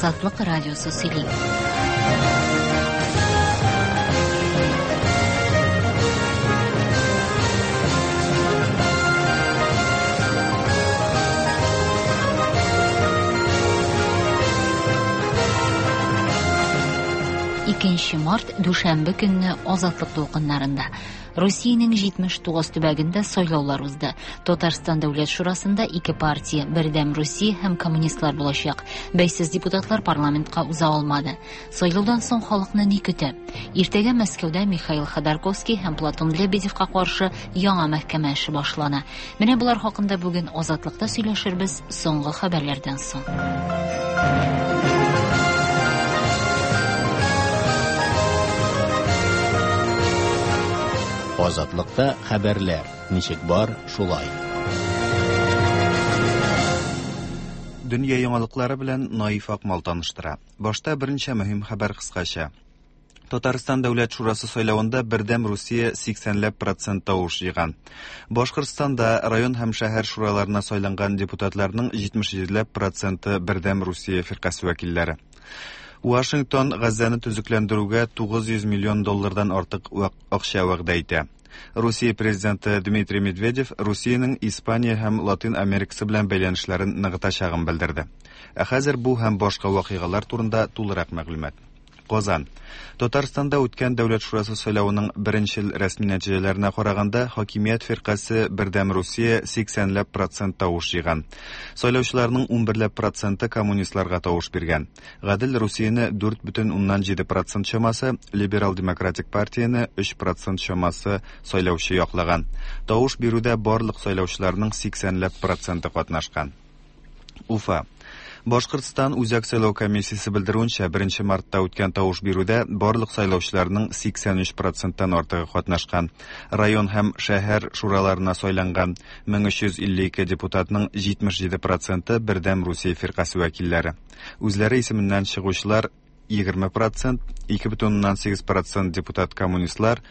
Азатлык радиосы сөйли. Март дүшәмбе көнне Азатлык тулкыннарында Россиянең 79 төбәгендә сайлаулар узды. Татарстан дәүләт шурасында ике партия, Бердәм Русия һәм коммунистлар булачак. Бәйсез депутатлар парламентка уза алмады. Сайлаудан соң халыкны ни көтә? Иртәгә Мәскәүдә Михаил Ходорковский һәм Платон Лебедевка каршы яңа мәхкәмә эше башлана. Менә булар хакында бүген Азатлыкта сөйләшербез соңгы хәбәрләрдән соң. Азатлыкта хәбәрләр. Ничек бар, шулай. Дөнья яңалыклары белән Наиф Акмал таныштыра. Башта беренче мөһим хәбәр кыскача. Татарстан дәүләт шурасы сайлавында Бердәм Русия 80% тавыш җыйган. Башкортстанда район һәм шәһәр шураларына сайланган депутатларның 77% Бердәм Русия фиркасы вәкилләре. Вашингтон Газзаны төзекләндерүгә $900 миллион артык акча вәгъдә итә. Русия президенты Дмитрий Медведев Россиянең Испания һәм Латин Америкасы белән бәйләнешләрен ныгытачагын белдерде. Хәзер бу һәм башка вакыйгалар турында тулырак мәгълүмат. Казан. Татарстанда үткән дәүләт шурасы сайлавының беренчел рәсми нәтиҗәләренә караганда, хакимият фиркасы Бердәм Русия 80% тавыш җыйган. Сайлаучыларның 11% коммунистларга тавыш биргән. Гадел Русияне 4,7% чамасы, Либерал Демократик партияне 3% чамасы сайлаучы яклаган. Тавыш бирүдә барлык сайлаучыларның 80% катнашкан. Уфа. Башкортстан үзәк сайлау комиссиясе белдерүенчә, 1 мартта үткән тавыш бирүдә барлык сайлаучыларның 83%-тан артыгы катнашкан. Район һәм шәһәр шураларына сайланган 1352 депутатның 77% Бердәм Русия фиркасы вәкилләре. Үзләре исеменнән чыгучылар 20%, 2,8% депутат коммунистлар,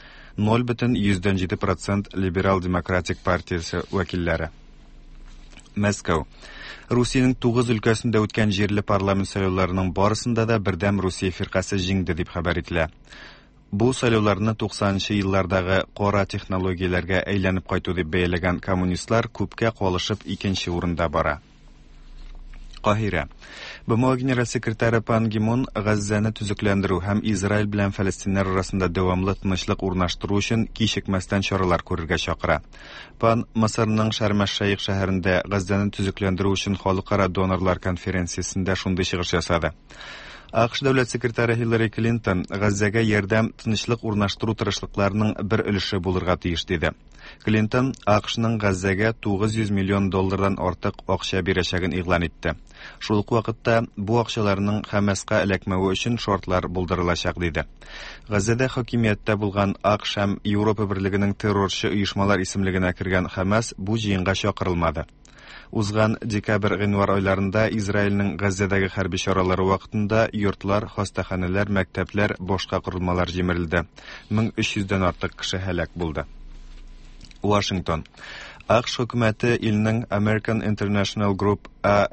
0,7% Либерал Демократик партиясе вәкилләре. Мәскәү. Русиянең 9 өлкәсендә үткән җирле парламент сайлауларының барысында да Бердәм Русия фиркасы җиңде дип хәбәр ителә. Бу сайлауларны 90-нчы еллардагы кара технологияләргә әйләнеп кайту дип бәяләгән коммунистлар күпкә калышып 2нче урында бара. Каһирә. БМО генераль секретаре Пан Ги Мун Газзаны төзекләндерү һәм Израиль белән фәлестиннәр арасында дәвамлы тынычлык урнаштыру өчен кичекмәстән чаралар күрергә чакыра. Пан Мисырның Шарм-эш-Шейх шәһәрендә Газзаны төзекләндерү өчен халыкара донорлар конференциясендә шундый чыгыш ясады. АКШ дәүләт секретаре Хиллари Клинтон Газзага ярдәм, тынычлык урнаштыру тырышлыкларының бер өлеше булырга тиеш диде. Клинтон АКШның Газзага $900 миллион артык акча бирәчәген игълан итте. Шул ук вакытта бу акчаларның Хәмәскә эләкмәве өчен шартлар булдырылачак диде. Газзада хакимияттә булган АКШ һәм Европа берлегенең террорчы оешмалар исемлегенә кергән Хәмәс бу җыенга чакырылмады. Узган декабрь-гыйнвар айларында Израильнең Газзадагы хәрби чаралары вакытында йортлар, хастаханәләр, мәктәпләр, башка корылмалар җимерелде. 1300-дән артык кеше һәлак булды. Вашингтон. АКШ хөкүмәте илнең American International Group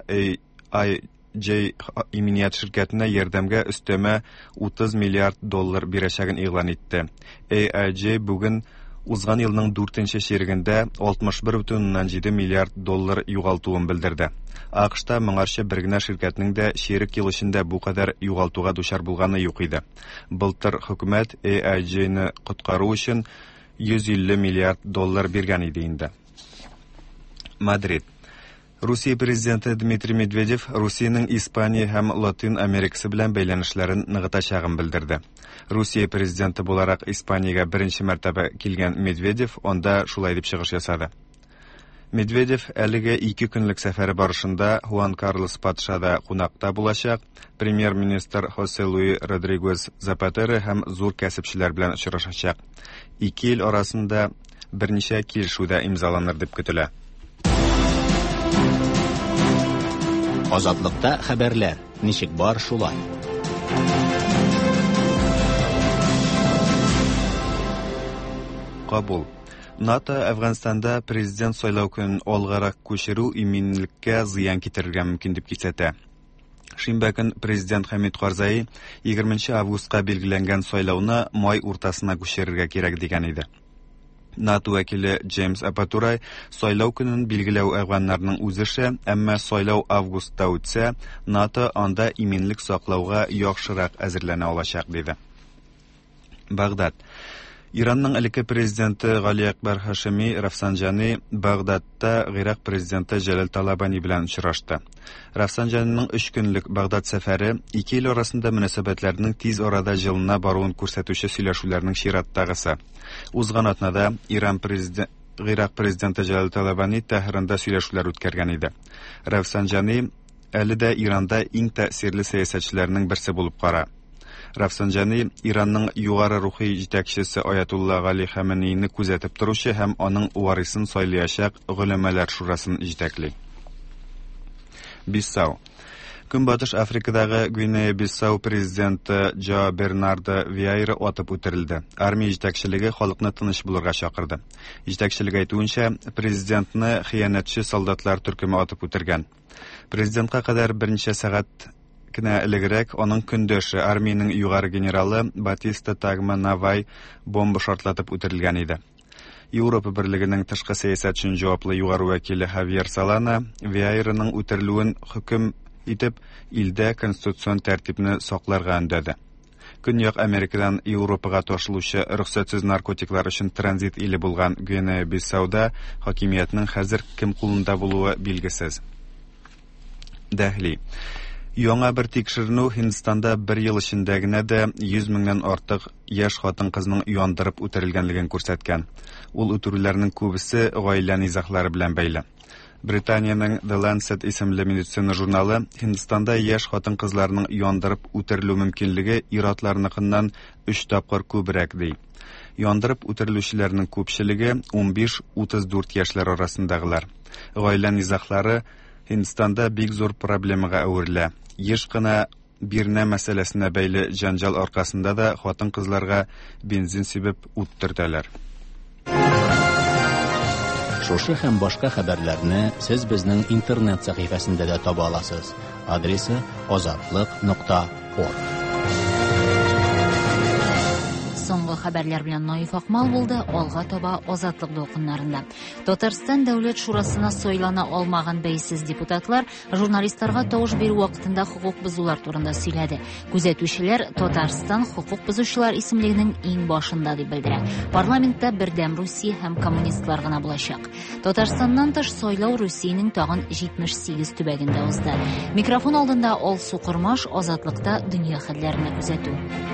AIJ иминият ширкәтенә ярдәмгә өстәмә $30 миллиард бирәчәген игълан итте. AIJ бүген узган елның 4нче чирегендә $61,7 миллиард югалтуын белдерде. АКШта моңарча бер генә ширкәтнең дә чирек ел эчендә бу кадәр югалтуга дучар булганы юк иде. Былтыр хөкүмәт AIJ-ны коткару өчен $150 миллиард биргән иде инде. Мадрид. Русия президенты Дмитрий Медведев Россиянең Испания һәм Латин Америкасы белән бәйләнешләрен ныгытачагын белдерде. Русия президенты буларак Испаниягә беренче мәртәбә килгән Медведев анда шулай дип чыгыш ясады. Медведев әлегә 2 көнлек сәфәре барышында Хуан Карлос патшада кунакта булачак, премьер-министр Хосе Луи Родригес Запатеро һәм зур кәсепчеләр белән очрашачак. 2 ел арасында берничә килешүдә имзаланыр дип көтелә. Азатлыкта хәбәрләр. Ничек бар, шулай. Кабул. НАТО Әфганстанда президент сайлау көнен алгарак күчерү иминлеккә зыян китерергә мөмкин дип кисәтә. Шимбә көн президент Хамид Карзай 20 августка билгеләнгән сайлауны май уртасына күчерергә кирәк дигән иде. НАТО вәкиле Джеймс Апатурай сайлау көнен билгеләү әгъваннарның үзеше, әмма сайлау августта үтсә, НАТО анда иминлек саклауга яхшырак әзерләнә алачак диде. Багдад. Иранның элекке президенты Гали Акбар Хашеми Рафсанҗани Багдадта Гыйрак президенты Җәләл Талабани белән очрашты. Рафсанҗаниның 3 көнлек Багдад сәфәре ике ил арасында мөнәсәбәтләрнең тиз арада җылына баруын күрсәтүче сөйләшүләрнең чираттагысы. Узган атнада Гыйрак президенты Җәләл Талабани Тәһранда сөйләшүләр үткәргән иде. Рафсанҗани әле дә Иранда иң тәэсирле сәясәтчеләрнең берсе булып кара. Рафсанҗани Иранның югары рухи җитәкчесе Аятулла Гали Хаменейны күзәтеп торучы һәм аның варысын сайлаячак гөләмәләр шурасын җитәкли. Бисау. Көнбатыш Африкадагы Гвинея-Бисау президенты Джо Бернардо Виейра атып үтерелде. Армия җитәкчелеге халыкны тыныч булырга чакырды. Җитәкчелек әйтүенчә, президентны хыянәтче солдатлар төркеме атып үтергән. Президентка кадәр берничә сәгать кенә элегрәк аның көндәше армиянең югары генералы Батиста Тагма Навай бомба шартлатып үтерелгән иде. Европа берлегенең тышкы сәясәт өчен җаваплы югары вәкиле Хавьер Солана Виейраның үтерелүен хөкем итеп илдә конституцион тәртипне сакларга өндәде. Көньяк Америкадан Европага ташылучы рөхсәтсез наркотиклар өчен транзит иле булган Гвинея-Бисауда хакимиятның хәзер кем кулында булуы билгесез. Дәхли. Яңа бер тикшеренү Һиндстанда 1 ел эчендә генә дә 100 меңнән артык яшь хатын-кызның яндырып үтерелгәнлеген күрсәткән. Ул үтерүләрнең күбесе гаилә низаглары белән бәйле. Британиянең The Lancet исемле медицина журналы Һиндстанда яшь хатын-кызларның яндырып үтерелү мөмкинлеге ир-атларныкыннан 3 тапкыр күбрәк ди. Яндырып үтерелүчеләрнең күпчелеге 15-34 яшьләр арасындагылар. Гаилә низаглары Һиндстанда бик зур проблемага әверелә. Еш кына бирнә мәсьәләсенә бәйле җанҗал аркасында да хатын-кызларга бензин сибеп үттертәләр. Шушы һәм башка хәбәрләрне сез безнең интернет сәхифәсендә дә таба аласыз. Адресы azatlык.org. Соңгы хәбәрләр белән Наиф Акмал булды. Алга таба Азатлык дулкыннарында. Татарстан Дәүләт Шурасына сайлана алмаган бәйсез депутатлар журналистларга тавыш бирү вакытында хукук бузулар турында сөйләде. Күзәтүчеләр Татарстан хукук бузучылар исемлегенең иң башында дип белдерә. Парламентта бердәм Русия һәм коммунистлар гына булачак. Татарстаннан тыш сайлау Русиянең тагын 78 төбәгендә узды. Микрофон алдында Алсу Кырмаш Азатлыкта дөнья хәлләренә күзәтү.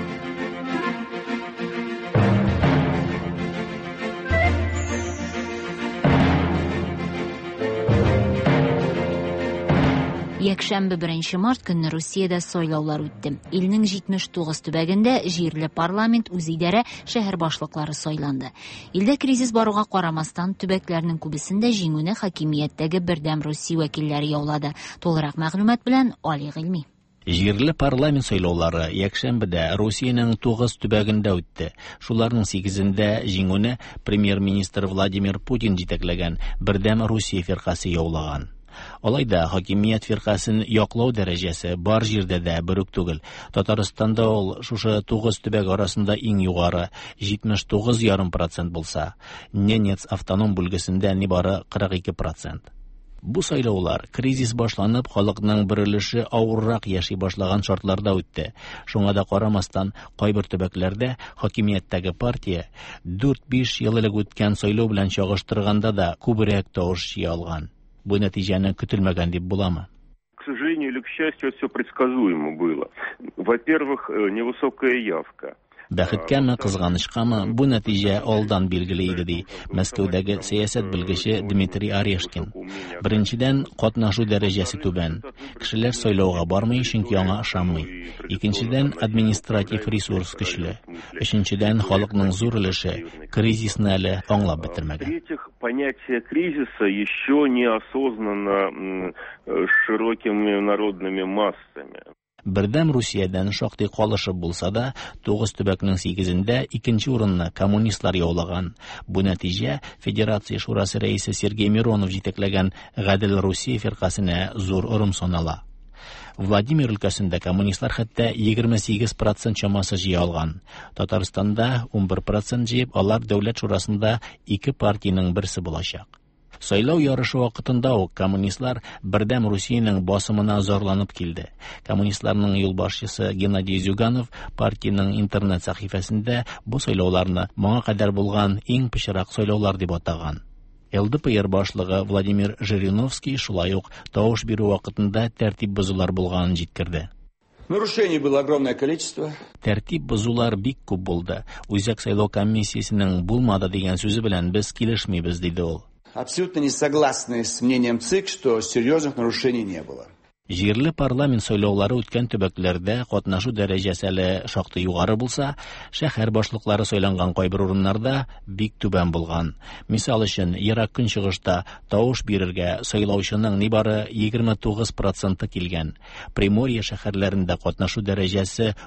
Якшәмбе 1 март көнне Русиядә сайлаулар үтте. Илнең 79 төбәгендә җирле парламент үзидарә шәһәр башлыклары сайланды. Илдә кризис баруга карамастан төбәкләрнең күбесендә җиңүне хакимияттәге бердәм Русия вәкилләре яулады. Толырак мәгълүмат белән Али Гыйльми. Җирле парламент сайлаулары якшәмбедә Русиянең 9 төбәгендә үтте. Шуларның 8-ендә җиңүне премьер-министр Владимир Путин җитәкләгән бердәм Русия фиркасы яулаган. Алайда хакимият фиркасын яклау дәрәҗәсе бар җирдә дә берүк түгел. Татарстанда ул шушы 9 төбәк арасында иң югары 79,5% булса, Ненец автоном бүлгесендә нибары 42%. Бу сайлаулар кризис башланып, халыкның бер өлеше авыррак яши башлаган шартларда үтте. Шуңа да карамастан, кайбер төбәкләрдә хакимияттәге партия 4-5 ел элек үткән сайлау белән чагыштырганда да күбрәк тавыш җыя алган. Бу нәтиҗәне көтелмәгән дип буламы? К сожалению или к счастью, все предсказуемо было. Во-первых, невысокая явка. Бәхеткәме, кызганычкамы, бу нәтиҗә алдан билгеле иде ди Мәскәүдәге сәясәт белгече Дмитрий Орешкин. Беренчедән, катнашу дәрәҗәсе түбән. Кешеләр сайлауга бармый, чөнки аңа ышанмый. Икенчедән, административ ресурс көчле. Өченчедән, халыкның зур өлеше кризисны әле аңлап бетермәгән. В-третьих, понятие кризиса еще не осознано широкими народными массами. Бердәм Русиядән шактый калышып булса да, 9 төбәкнең 8-ендә икенче урынны коммунистлар яулаган. Бу нәтиҗә Федерация шурасы рәисе Сергей Миронов җитәкләгән Гадел Русия фиркасына зур урын санала. Владимир өлкәсендә коммунистлар хәтта 28% чамасы җыя алган. Татарстанда 11% җыеп, алар дәүләт шурасында 2 партияның берсе булачак. Сайлау ярышы вакытында ук коммунистлар бердәм Русиянең басымына зарланып килде. Коммунистларның юлбашчысы Геннадий Зюганов партияның интернет сәхифәсендә бу сайлауларны моңа кадәр булган иң пычрак сайлаулар дип атаган. ЛДПР башлыгы Владимир Жириновский шулай ук тавыш бирү вакытында тәртип бозулар булганын җиткерде. Нарушений было огромное количество. Тәртип бозулар бик күп булды. Үзәк сайлау комиссиясенең булмады дигән сүзе белән без килешмибез, диде ул. Абсолютно не согласны с мнением ЦИК, что серьезных нарушений не было. Җирле парламент сайлаулары үткән төбәкләрдә катнашу дәрәҗәсе әле шактый югары булса, шәһәр башлыклары сайланган кайбер урыннарда бик түбән булган. Мисал өчен, Ерак Көнчыгышта тавыш бирергә сайлаучының нибары 29% килгән. Приморье шәһәрләрендә катнашу дәрәҗәсе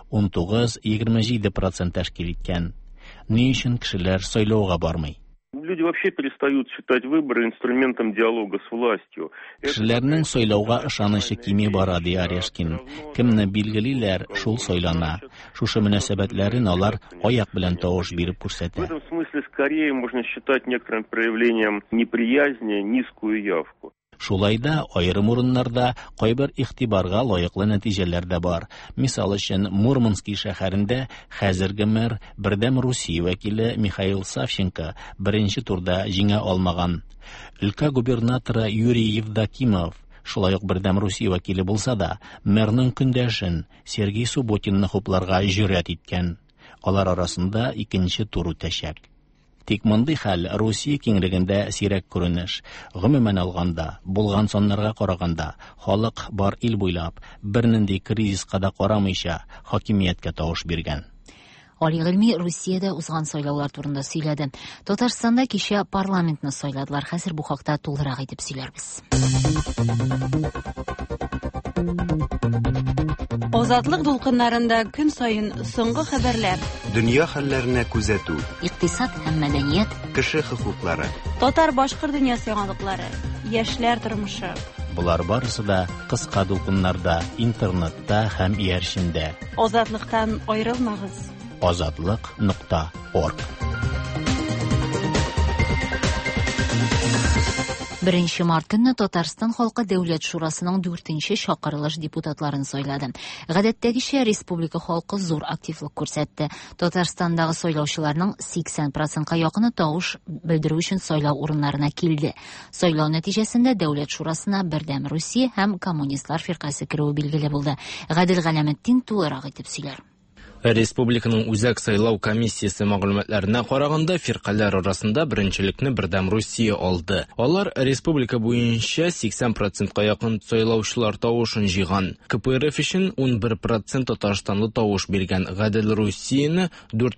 19-27% тәшкил иткән. Ни өчен кешеләр сайлауга бармый? Люди вообще перестают считать выборы инструментом диалога с властью. Кешеләрнең сайлауга ышанычы кими бара, ди Орешкин. Кемне билгелиләр, шул сайлана. Шушы мөнәсәбәтләрен алар аяк белән тавыш биреп В күрсәтә. этом смысле скорее можно считать некоторым проявлением неприязни, низкую явку. Шулайда аерым урыннарда кайбер игътибарга лаеклы нәтиҗәләр дә бар. Мисал өчен, Мурманский шәһәрендә хәзерге мэр Бердәм Русия вәкиле Михаил Савченко беренче турда җиңә алмаган. Өлкә губернаторы Юрий Евдокимов шулай ук Бердәм Русия вәкиле булса да, мэрның көндәшен Сергей Субботинны хупларга җөрьәт иткән. Алар арасында икенче тур үтәчәк. Тик мондый хәл Русия киңлегендә сирәк күренеш. Гомумән алганда, булган саннарга караганда, халык бар ил буйлап, бернинди кризиска да карамыйча хакимияткә тавыш биргән. Али Гыйльми Русиядә узган сайлаулар турында сөйләде. Татарстанда кичә парламентны сайладылар. Хәзер бу хакта тулырак итеп сөйләрбез. Азатлык дулкыннарында көн сайын соңгы хәбәрләр. Дөнья хәлләренә күзәтү, Икътисад һәм мәдәният, кеше хокуклары. Татар-башкорт дөньясы яңалыклары, яшьләр тормышы. Булар барысы да кыска дулкыннарда, интернетта һәм иярчендә. Азатлыктан аерылмагыз. Azatlyk.org 1 март көнне Татарстан халкы дәүләт шурасының 4нче чакырылыш депутатларын сайлады. Гадәттәгечә республика халкы зур активлык күрсәтте. Татарстандагы сайлаучыларның 80%-ка якыны тавыш белдерү өчен сайлау урыннарына килде. Сайлау нәтиҗәсендә дәүләт шурасына Бердәм Русия һәм коммунистлар фиркасы кируе билгеле булды. Гадел Галәметдин тулырак итеп сөйләр. Республиканың үзәк сайлау комиссиясе мәгълүматларына караганда, фиркалар арасында беренчелекне Бердәм Русия алды. Алар республика буенча 80%-ка якын сайлаучылар тавышын җыйган. КПРФ өчен 11% Татарстанлы тавыш биргән. Гадел Русияны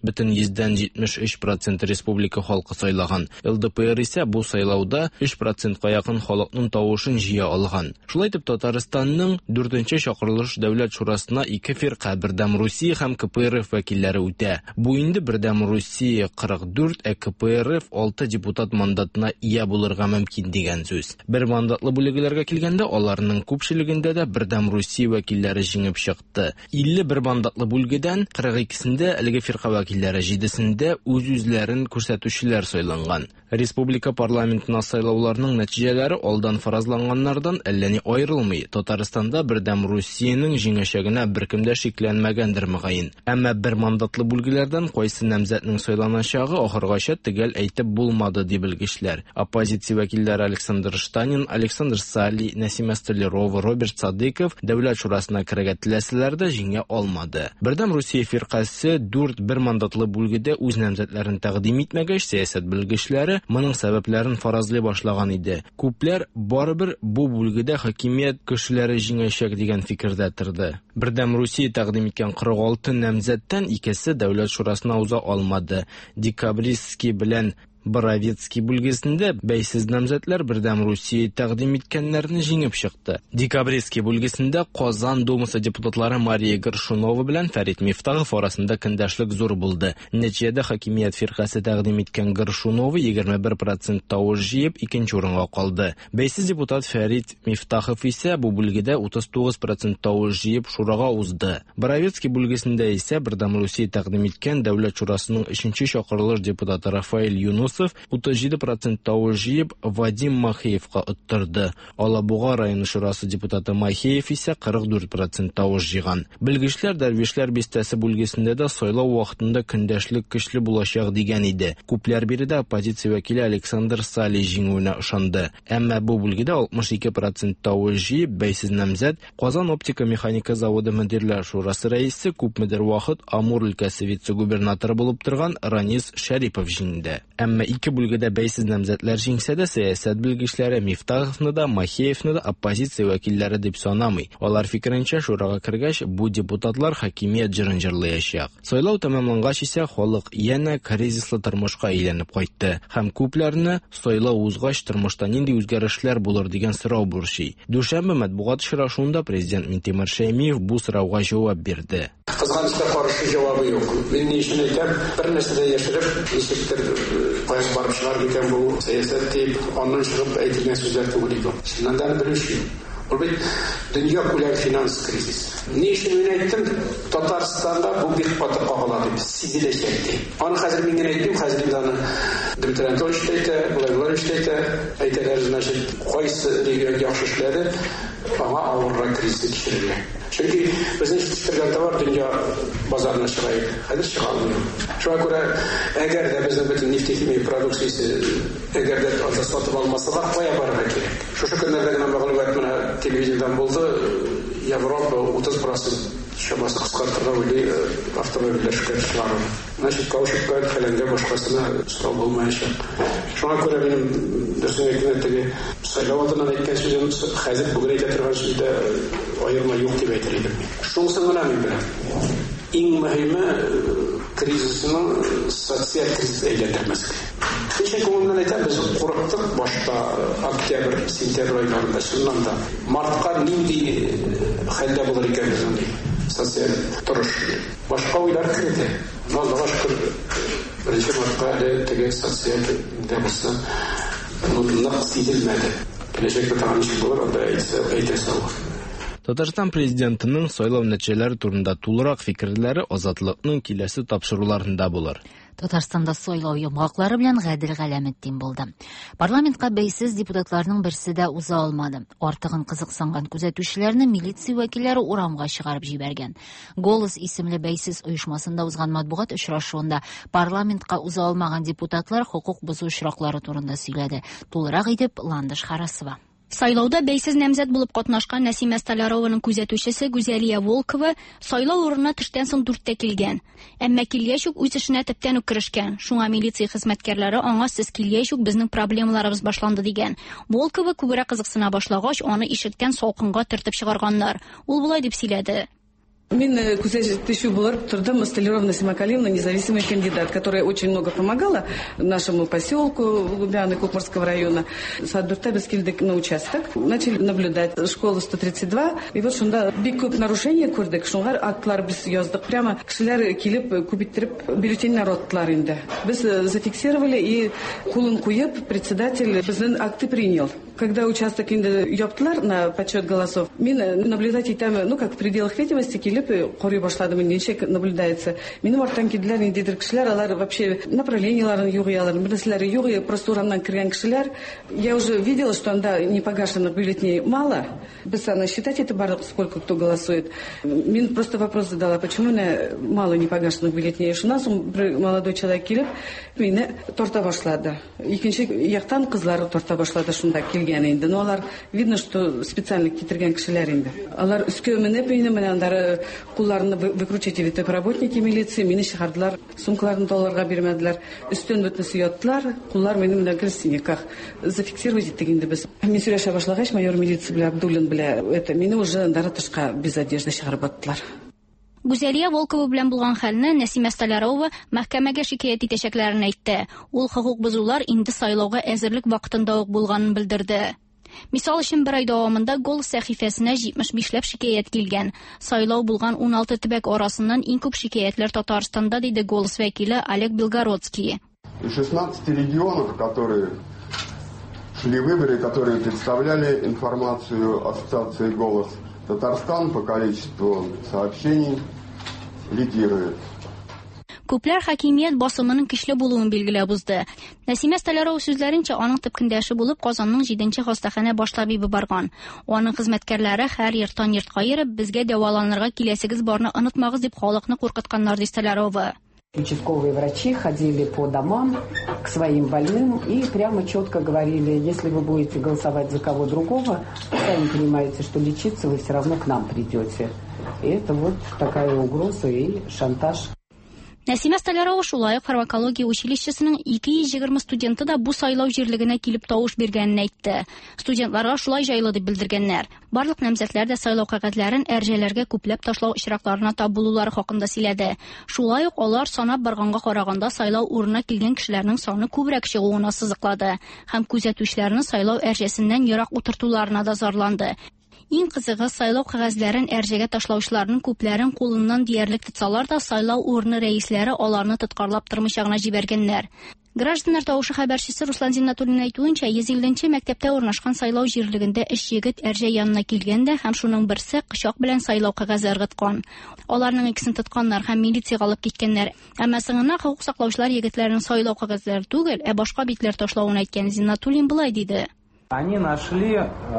4,73% республика халкы сайлаган. ЛДПР исә бу сайлауда 3%-ка якын халыкның тавышын җыя алган. Шулай итеп, Татарстанның 4нче чакырылыш дәүләт шурасына 2 фирка Бердәм Русия һәм КПРФ вәкилләре үтә. Бу инде Бердәм Русия 44, КПРФ 6 депутат мандатына ия булырга мөмкин дигән сүз. Бер мандатлы бүлегеләргә килгәндә, аларның күпчелегендә дә Бердәм Русия вәкилләре җиңеп чыкты. 51 мандатлы бүлгедән 42сендә әлеге фирка вәкилләре, 7сендә үз-үзләрен күрсәтүчеләр сайланган. Республика парламентына сайлауларның нәтиҗәләре алдан фаразланганнардан әллә ни аерылмый. Татарстанда Бердәм Русияның җиңәчәгенә беркем дә шикләнмәгәндер мөгаен. Әмма бер мандатлы бүлгеләрдән кайсы намзәтнең сайланачагы ахыргача төгәл әйтеп булмады ди белгечләр. Оппозиция вәкилләре Александр Штанин, Александр Сали, Насима Столярова, Роберт Садыков дәүләт шурасына керергә теләсәләр дә җиңә алмады. Бердәм Русия фиркасы 4 бер мандатлы бүлгедә үз намзәтләрен тәкъдим итмәгәч, сәясәт белгечләре моның сәбәпләрен фаразлый башлаган иде. Күпләр барыбер бу бүлгедә хакимият кешеләре җиңәчәк дигән фикердә торды. Бердәм Русия тәкъдим иткән 46 намзәттән икесе дәүләт шурасына уза алмады. Декабристский белән Боровецкий бүлгесендә бәйсез намзәтләр бердәм Русия тәкъдим иткәннәрне җиңеп чыкты. Декабрьский бүлгесендә Казан Думасы депутатлары Мария Горшунова белән Фәрит Мифтахов арасында көндәшлек зур булды. Нәтиҗәдә хакимият фиркасы тәкъдим иткән Горшунова 21% тавыш җыеп икенче урынга калды. Бәйсез депутат Фәрит Мифтахов исә бу бүлгедә 39% тавыш җыеп шурага узды. Боровецкий бүлгесендә исә бердәм Русия тәкъдим иткән Дәүләт шурасының 3нче чакырылыш депутаты Рафаэль Юнусов 37% тавыш җыеп Вадим Махеевка оттырды. Алабуга районы шурасы депутаты Махеев исә 44% тавыш җыйган. Белгечләр Дәрвишләр бистәсе бүлгесендә дә сайлау вакытында көндәшлек көчле булачак дигән иде. Күпләр биредә оппозиция вәкиле Александр Сали җиңүенә ышанды. Әмма бу бүлгедә 62% тавыш җыеп бәйсез намзәт Казан оптика механика заводы мөдирләр шурасы рәисе күпмедер вакыт Амур өлкәсе вице-губернаторы булып торган Ранис Шәрипов җиңде. Әмма ике бүлгедә бәйсез намзәтләр җиңсә дә сәясәт белгечләре Мифтаховны да, Махеевны да оппозиция вәкилләре дип санамый. Алар фикеренчә, шурага кергәч, бу депутатлар хакимият җырын җырлаячак. Сайлау тәмамлангач исә халык янә кризислы тормышка әйләнеп кайтты. Һәм күпләрне сайлау узгач тормышта нинди үзгәрешләр булыр дигән сорау бурчый. Дүшәмбе матбугат очрашуында президент Минтимер Шәймиев бу сорауга җавап бирде. Кызганычка каршы җавабы юк. Мин ни өчен әйтәм, бер нәрсәдә яшереп, ничектер каян барып чыгар икән бу сәясәт дип, аннан чыгып әйтелгән сүзләр түгел иде. Шуннан да белүче. Ул бит дөнья күләм финанс кризис. Ни өчен мин әйттем, Татарстанда бу бик каты кагыла дип сизеләчәк ди. Аны хәзер мин генә әйттем, хәзер инде аны Дмитрий Анатольевич әйтә, Владимир әйтә, әйтәләр, значит, кайсы регион яхшы эшләде, аңа авыррак кризис кичерелгән. Чөнки безнең җитештергән товар дөнья базарына чыгай, хәзер чыга алмый. Шуңа күрә, әгәр дә безнең бөтен нефтехимия продукциясе әгәр дә анда сатып алмасалар, кая барырга кирәк. Шушы көннәрдә генә мәгълүмат менә телевизордан булды, Европа 30% чамасы кыскартырга уйлый автомобильләр эшләр. Значит, каучукка фәләнгә башкасына сорау булмаячак. Шуңа күрә минем дөресен теге сайлау алдыннан әйткән сүзем хәзер бүген әйтә торган сүздә аерма юк дип әйтер идем. Шунысын гына мин беләм. Иң мөһиме кризисның социаль кризис әйләндермәске. Кичә күңелнән әйтәм, без курыктык башта октябрь, сентябрь айларында, шуннан да мартка нинди хәлдә булыр икән безнең социаль торыш. Башка уйлар кирде. Аллага шөкер, беренче мартка теге социаль дәбесе нык сизелмәде. Киләчәктә тагын булыр, анда әйтәсе ул. Татарстан президентының сайлау нәтиҗәләре турында тулырак фикерләре Азатлыкның киләсе тапшыруларында булыр. Татарстанда сайлау йомгаклары белән Гадел Галәметдин булды. Парламентка бәйсез депутатларның берсе дә уза алмады. Артыгын кызыксанган күзәтүчеләрне милиция вәкилләре урамга чыгарып җибәргән. Голос исемле бәйсез оешмасында узган матбугат очрашуында парламентка уза алмаган депутатлар хукук бозу очраклары турында сөйләде. Тулырак итеп Ландыш Харасова. Сайлауда бәйсез намзәт булып катнашкан Нәсимә Столярованың күзәтүчесе Гүзәлия Волкова сайлау урынына төштән соң 4тә килгән. Әмма килгәч үк үз эшенә төптән үк керешкән. Шуңа милиция хезмәткәрләре аңа сез килгәч үк безнең проблемаларыбыз башланды дигән. Волкова күбрәк кызыксына башлагач, аны ишектән салкынга төртеп чыгарганнар. Ул булай дип сөйләде. Мин күзәтүче булып тордым, Столярова Симакалиевна, независимый кандидат, которая очень много помогала нашему поселку Лубяны Кукмарского района. Саддурта без килдек на участок, начали наблюдать школу 132, и вот шунда бик күп нарушение күрдек, шуңар актлар без яздык, прямо кешеләр килеп күбиттереп бюллетеньнәр оттылар инде. Без зафиксировали и кулын куеп, председатель безнең акты принял. Когда участок инде яптылар на подсчет голосов, мин наблюдать итәм, ну как в пределах видимости килеп корый башладым, ничек наблюдается. Минем арттан килделәр индидер кешеләр, алар вообще направлениеларын югыялар, берселәре югый, просто урамнан кергән кешеләр. Я уже видела, что анда непогашенных бюллетеней мало. Без аны считать это барлык, сколько кто голосует. Мин просто вопрос задала, почему мало непогашенных бюллетеней. Шуннан соң молодой человек килеп, мине торта башлады. Икенче яктан кызлар торта башлады, шунда килгән инде. Но алар видно, что специально китергән кешеләр инде. Алар үскә менеп менә андары кулларны выкручивать итеп работники милиции, мине чыгардылар, сумкаларын долларга бирмәделәр. Өстен бөтенесе яттылар, куллар минем белән крестниках зафиксировать иттек инде без. Мин сөйләшә башлагач, майор милиция белән Абдуллин белән мине уже андары тышка без одежды чыгарып аттылар. Гүзәлия Волкова белән булган хәлне Нәсимә Столярова мәхкәмәгә шикаят итәчәкләрен әйтте. Ул хокук бозулар инде сайлауга әзерлек вакытында ук булганын белдерде. Мисал өчен, бер ай дәвамында «Голос» сәхифәсенә 75ләп шикаят килгән. Сайлау булган 16 төбәк арасыннан иң күп шикаятлар Татарстанда, диде «Голос» вәкиле Олег Белгородский. Из 16 регионов, которые шли выборы, которые представляли информацию ассоциации «Голос», Татарстан по количеству сообщений лидирует. Күпләр хакимият басымының көчле булуын билгеләп узды. Нәсимә Столярова сүзләренчә, аның төпкендәше булып Казанның 7нче хастаханә баш табибы барган. Аның хезмәткәрләре һәр йорттан йортка йөреп, безгә дәваланырга киләсегез барны онытмагыз дип халыкны куркытканнар, ди Столярова. Участковые врачи ходили по домам к своим больным и прямо четко говорили: если вы будете голосовать за кого другого, сами понимаете, что лечиться вы все равно к нам придете. И это вот такая угроза и шантаж. Нәсимә Столярова шулай ук фармакология училищесының 220 студенты да бу сайлау җирлегенә килеп тавыш биргәнен әйтте. Студентларга шулай җайлы дип белдергәннәр. Барлык намзәтләр дә сайлау кәгазьләрен әрҗәләргә күпләп ташлау очракларына тап булулары хакында сөйләде. Шулай ук алар санап барганга караганда сайлау урынына килгән кешеләрнең саны күбрәк чыгуына сызыклады һәм күзәтүчләрне сайлау әрҗәсеннән ерак утыртуларына да зарланды. Иң кызыгы, сайлау кәгазьләрен әрҗәгә ташлаучыларның күпләрен кулыннан диярлек тотсалар да, сайлау урыны рәисләре аларны тоткарлап тормыйча гына җибәргәннәр. Гражданнар тавышы хәбәрчесе Руслан Зиннатуллин әйтүенчә, 150нче мәктәптә урнашкан сайлау җирлегендә 3 егет әрҗә янына килгәндә һәм шуның берсе кычак белән сайлау кәгазе ыргыткан. Аларның икесен тотканнар һәм милициягә алып киткәннәр. Әмма соңыннан хокук саклаучылар егетләрнең сайлау кәгазьләре түгел, башка битләр ташлавын әйткән. Зиннатуллин булай диде. Они нашли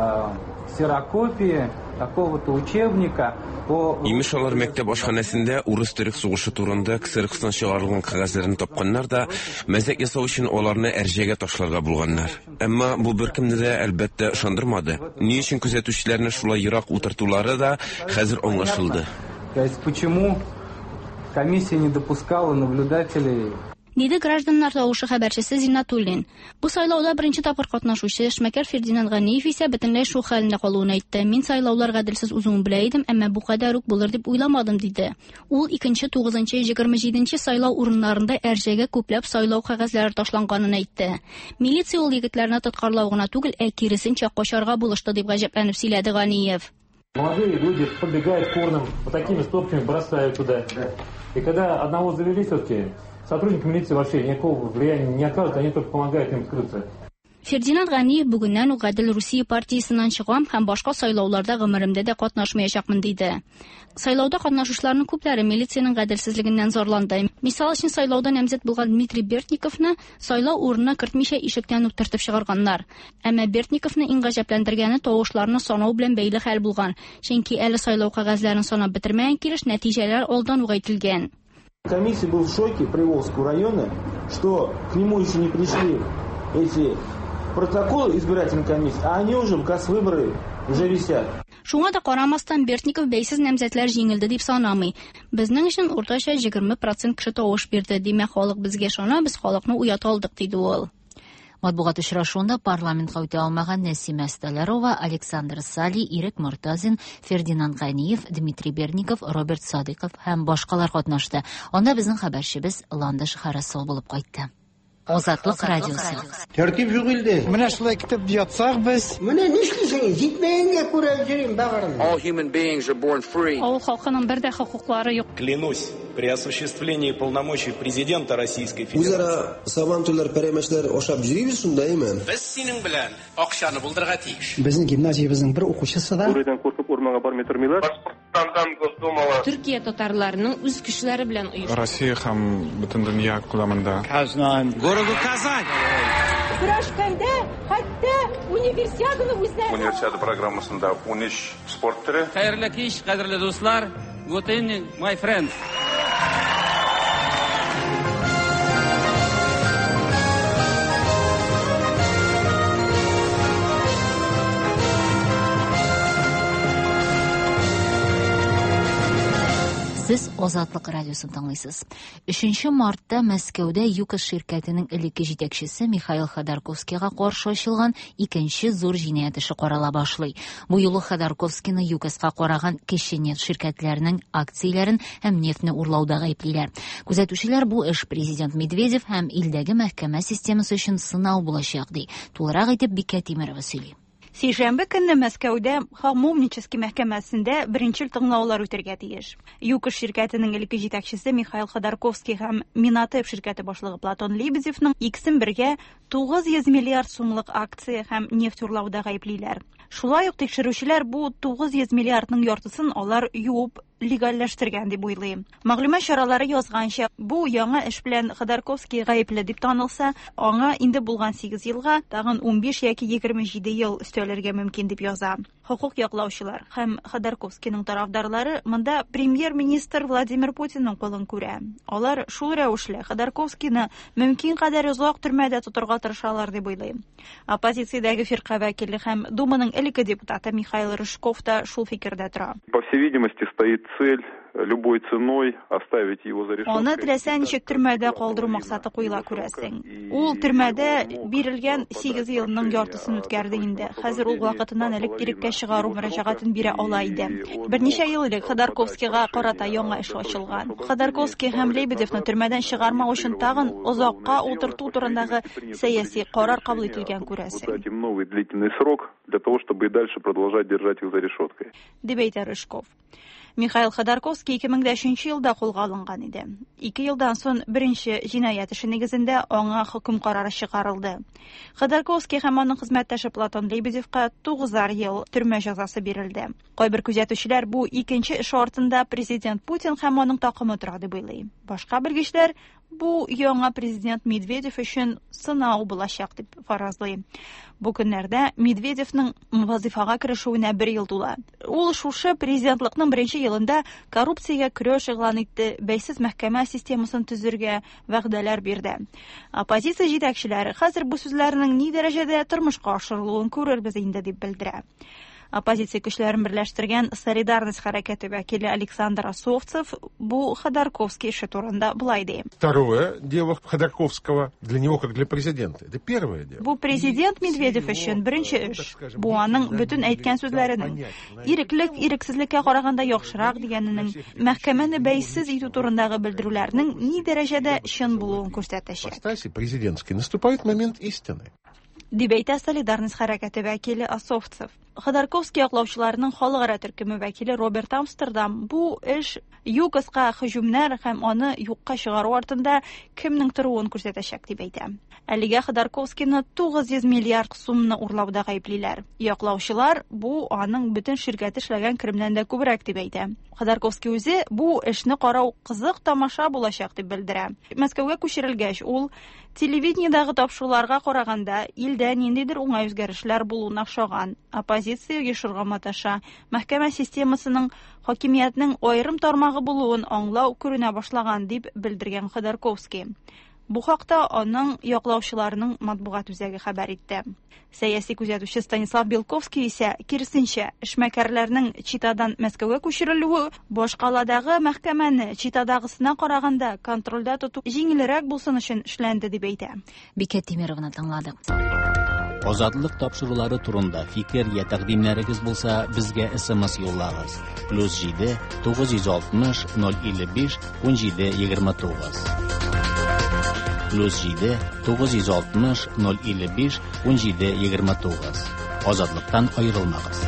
ксерокопии такого-то учебника по... Имеш алар мәктәп ашханәсендә урыс-төрек сугышы турында ксерокостан чыгарылган кәгазьләрне тапканнар да, мәзәк ясау өчен аларны әрҗәгә ташларга булганнар. Әмма бу беркемне дә әлбәттә ышандырмады. Ни өчен күзәтүчеләрне шулай ерак утыртулары да хәзер аңлашылды. То есть почему комиссия не допускала наблюдателей? Диде гражданнар тавышы хәбәрчесе Зиннатуллин. Бу сайлауда беренче тапкыр катнашучы Эшмәкәр Фердинанд Ганиев исә бөтенләй шул хәлендә калуын әйтте. Мин сайлаулар гаделсез узуын белә идем, әмма бу кадәр үк булыр дип уйламадым, диде. Ул 2нче, 9нчы, 27нче сайлау урыннарында әрҗәгә күпләп сайлау кәгазьләре ташланганын әйтте. Милиция ул егетләрне тоткарлау гына түгел, киресенчә качарга булышты дип гаҗәпләнеп сөйләде Ганиев. Молодые люди подбегают к урнам, вот такими стопками бросают туда. И когда одного завели, все-таки сотрудники милиции вообще никакого влияния не оказывают, они только помогают им скрыться. Фердинанд Ганиев бүгеннән үк Гадел Русия партиясыннан чыгам һәм башка сайлауларда гомеремдә дә катнашмаячакмын, диде. Сайлауда катнашучыларның күпләре милициянең гаделсезлегеннән зарланды. Мисал өчен, сайлауда намзәт булган Дмитрий Бертниковны сайлау урынына кертмичә ишектән үк тартып чыгарганнар. Әмма Бертниковны иң гаҗәпләндергәне тавышларны санау белән бәйле хәл булган. Чөнки әле сайлау кәгазьләрен санап бетермәгән килеш нәтиҗәләр алдан ук әйтелгән. Комиссия был в шоке Приволжского района, что к нему еще не пришли эти протоколы избирательной комиссии, а они уже, как выборы, уже висят. Шуңа да карамастан Бертников бәйсез намзәтләр җиңелде дип санамый. Безнең өчен уртача 20% кеше тавыш бирде. Димәк, халык безгә ышана, без халыкны уята алдык, диде ул. Матбугат очрашуында парламентка үтә алмаган Нәсимә Столярова, Александр Сали, Ирек Мортазин, Фердинанд Ганиев, Дмитрий Берников, Роберт Садыков һәм башкалар катнашты. Анда безнең хәбәрчебез Ландыш Харасол булып кайтты. Азатлык радиосы. Тәртип юк илдә. Менә шулай китеп ятсак без. Менә нишлисең? Җитмәгәнгә күрә җөрим багырым. All human beings are born free. Авыл халкының бер дә хокуклары юк. Клянусь, при осуществлении полномочий президента Российской Федерации. Үзара сабан түләр пәрәмәчләр ашап җөрибез шундаймы? Без синең белән акчаны булдырга тиеш. Безнең гимназиябезнең бер укучысы да. Бурыдан куркып урманга бармый тормыйлар. Түркия татарларының үз көчләре белән оештырылган. Россия һәм бөтен дөнья күләмендә. Городу Казань. Көрәшкәндә хәтта универсиаданы үзләре. Универсиада программасында 13 спорт төре. Хәерле кич, кадерле дуслар. Good evening, my friends. Siz Озатлык радиосын тыңлыйсыз. 3 мартта Мәскәүдә ЮКОС ширкәтенең элекке җитәкчесе Михаил Ходорковскийга каршы ачылган икенче зур җинаять эше карала башлый. Бу юлы Ходорковскийны ЮКОСка караган кече нефть ширкәтләренең акцияләрен һәм нефтьне урлауда гаеплиләр. Күзәтүчеләр бу эш президент Медведев һәм илдәге мәхкәмә системасы өчен сынау булачак ди. Тулырак итеп Бикә Тимерова сөйли. Сейшәмбе көнне Мәскәүдә Хамовнический мәхкәмәсендә беренчел тыңлаулар үтәргә тиеш. ЮКОС ширкәтенең элекке җитәкчесе Михаил Ходорковский һәм Минатеп ширкәте башлыгы Платон Лебедевның икесен бергә 900 миллиард сумлык акция һәм нефть урлауда гаеплиләр. Шулай ук тикшерүчеләр бу 900 миллиардның яртысын алар юып легалләштергән дип уйлый. Мәгълүмат чаралары язганча, бу яңа эш белән Ходорковский гаепле дип танылса, аңа инде булган 8 елга тагын 15 яки 27 ел өстәлергә мөмкин дип яза. Хукук яклаучылар һәм Ходорковскийның тарафдарлары монда премьер-министр Владимир Путинның кулын күрә. Алар шул рәвешле Ходорковскийны мөмкин кадәр озак төрмәдә тотырга тырышалар дип уйлый. Оппозициядәге фирка вәкиле һәм Думаның элекке депутаты Михаил Рыжков та шул фикердә тора. По всей видимости, стоит цель любой ценой оставить его за решеткой. Аны теләсә ничек төрмәдә калдыру максаты куела күрәсең. Ул төрмәдә бирелгән 8 елның яртысын үткәрде инде. Хәзер ул вакытыннан элек иреккә чыгару мөрәҗәгатен бирә ала иде. Берничә ел элек Ходорковскийга карата яңа эш ачылган. Ходорковский һәм Лебедевны төрмәдән чыгармау өчен тагын озакка утырту турындагы сәяси карар кабул ителгән күрәсең. Новый длительный срок для того, чтобы и дальше продолжать держать их за решеткой. Дип әйтә Рыжков. Михаил Ходорковский 2003 елда кулга алынган иде. 2 елдан соң беренче җинаять эше нигезендә аңа хөкем карары чыгарылды. Ходорковский һәм аның хезмәттәше Платон Лебедевка 9 ел төрмә җәзасы бирелде. Кайбер күзәтүчеләр бу икенче эш артында президент Путин һәм аның такымы тора дип уйлый. Башка белгечләр бу яңа президент Медведев өчен сынау булачак дип фаразлый. Бу көннәрдә Медведевның вазифага керешүенә 1 ел тула. Ул шушы президентлыкның беренче елында коррупциягә көрәш игълан итте, бәйсез мәхкәмә системасын төзергә вәгъдәләр бирде. Оппозиция җитәкчеләре хәзер бу сүзләрнең ни дәрәҗәдә тормышка ашырылуын күрербез инде дип белдерә. Оппозиция көчләрен берләштергән Солидарность хәрәкәте вәкиле Александр Осовцев бу Ходорковский эше турында булай ди. Второе дело Ходорковского для него как для президента. Это первое дело. Бу президент Медведев өчен беренче эш. Бу аның бөтен әйткән сүзләренең иреклек ирексезлеккә караганда яхшырак дигәненең мәхкәмәне бәйсез итү турындагы белдерүләрнең ни дәрәҗәдә чын булуын күрсәтәчәк. Стаси президентский наступает момент истины. Дип әйтә Солидарность хәрәкәте вәкиле Осовцев. Ходорковский яклаучыларының халыкара төркеме вәкиле Роберт Амстердам бу эш ЮКОСка һөҗүмнәр һәм аны юкка чыгару артында кемнең торуын күрсәтәчәк дип әйтә. Әлегә Ходорковскийны 900 миллиард сумны урлауда гаеплиләр. Яклаучылар бу аның бөтен ширкәте эшләгән кремнән дә күбрәк дип әйтә. Ходорковский үзе бу эшне карау кызык тамаша булачак дип белдерә. Мәскәүгә күчерелгәч, ул телевидениедагы тапшыруларга караганда илдә ниндидер уңай үзгәрешләр булуына охшаган. Оппозиция ешырга маташа, мәхкәмә системасының хакимиятның аерым тармагы булуын аңлау күренә башлаган дип белдергән Ходорковский. Бу хакта аның яклаучыларының матбугат үзәге хәбәр итте. Сәяси күзәтүче Станислав Белковский исә киресенчә эшмәкәрләрнең Читадан Мәскәүгә күчерелүе башкаладагы мәхкәмәне Читадагысына караганда контрольдә тоту җиңелрәк булсын өчен эшләнде дип әйтә. Бикә Тимеровны тыңладык. Озатлык тапшырулары турында фикер я тәкъдимнәрегез булса, безгә SMS юллагыз. +7 960 055 1729. +7 960 055 1729. Азатлыктан аерылмагыз.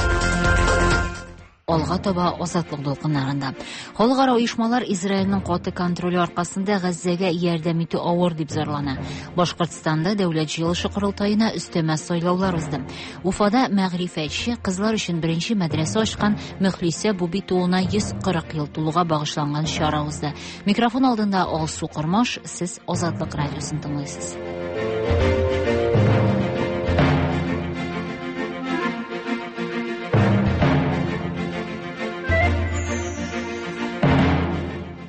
Алга таба азатлык дулкыннарында. Халыкара оешмалар Израильнең каты контроле аркасында Газзага ярдәм итү авыр дип зарлана. Башкортстанда дәүләт җыелышы курылтаена өстәмә сайлаулар узды. Уфада мәгърифәтче кызлар өчен беренче мәдрәсә ачкан Мөхлисә Бубитуына 140 ел тулуга багышланган чара узды. Микрофон алдында Алсу Кормаш, сез Азатлык радиосын тыңлыйсыз.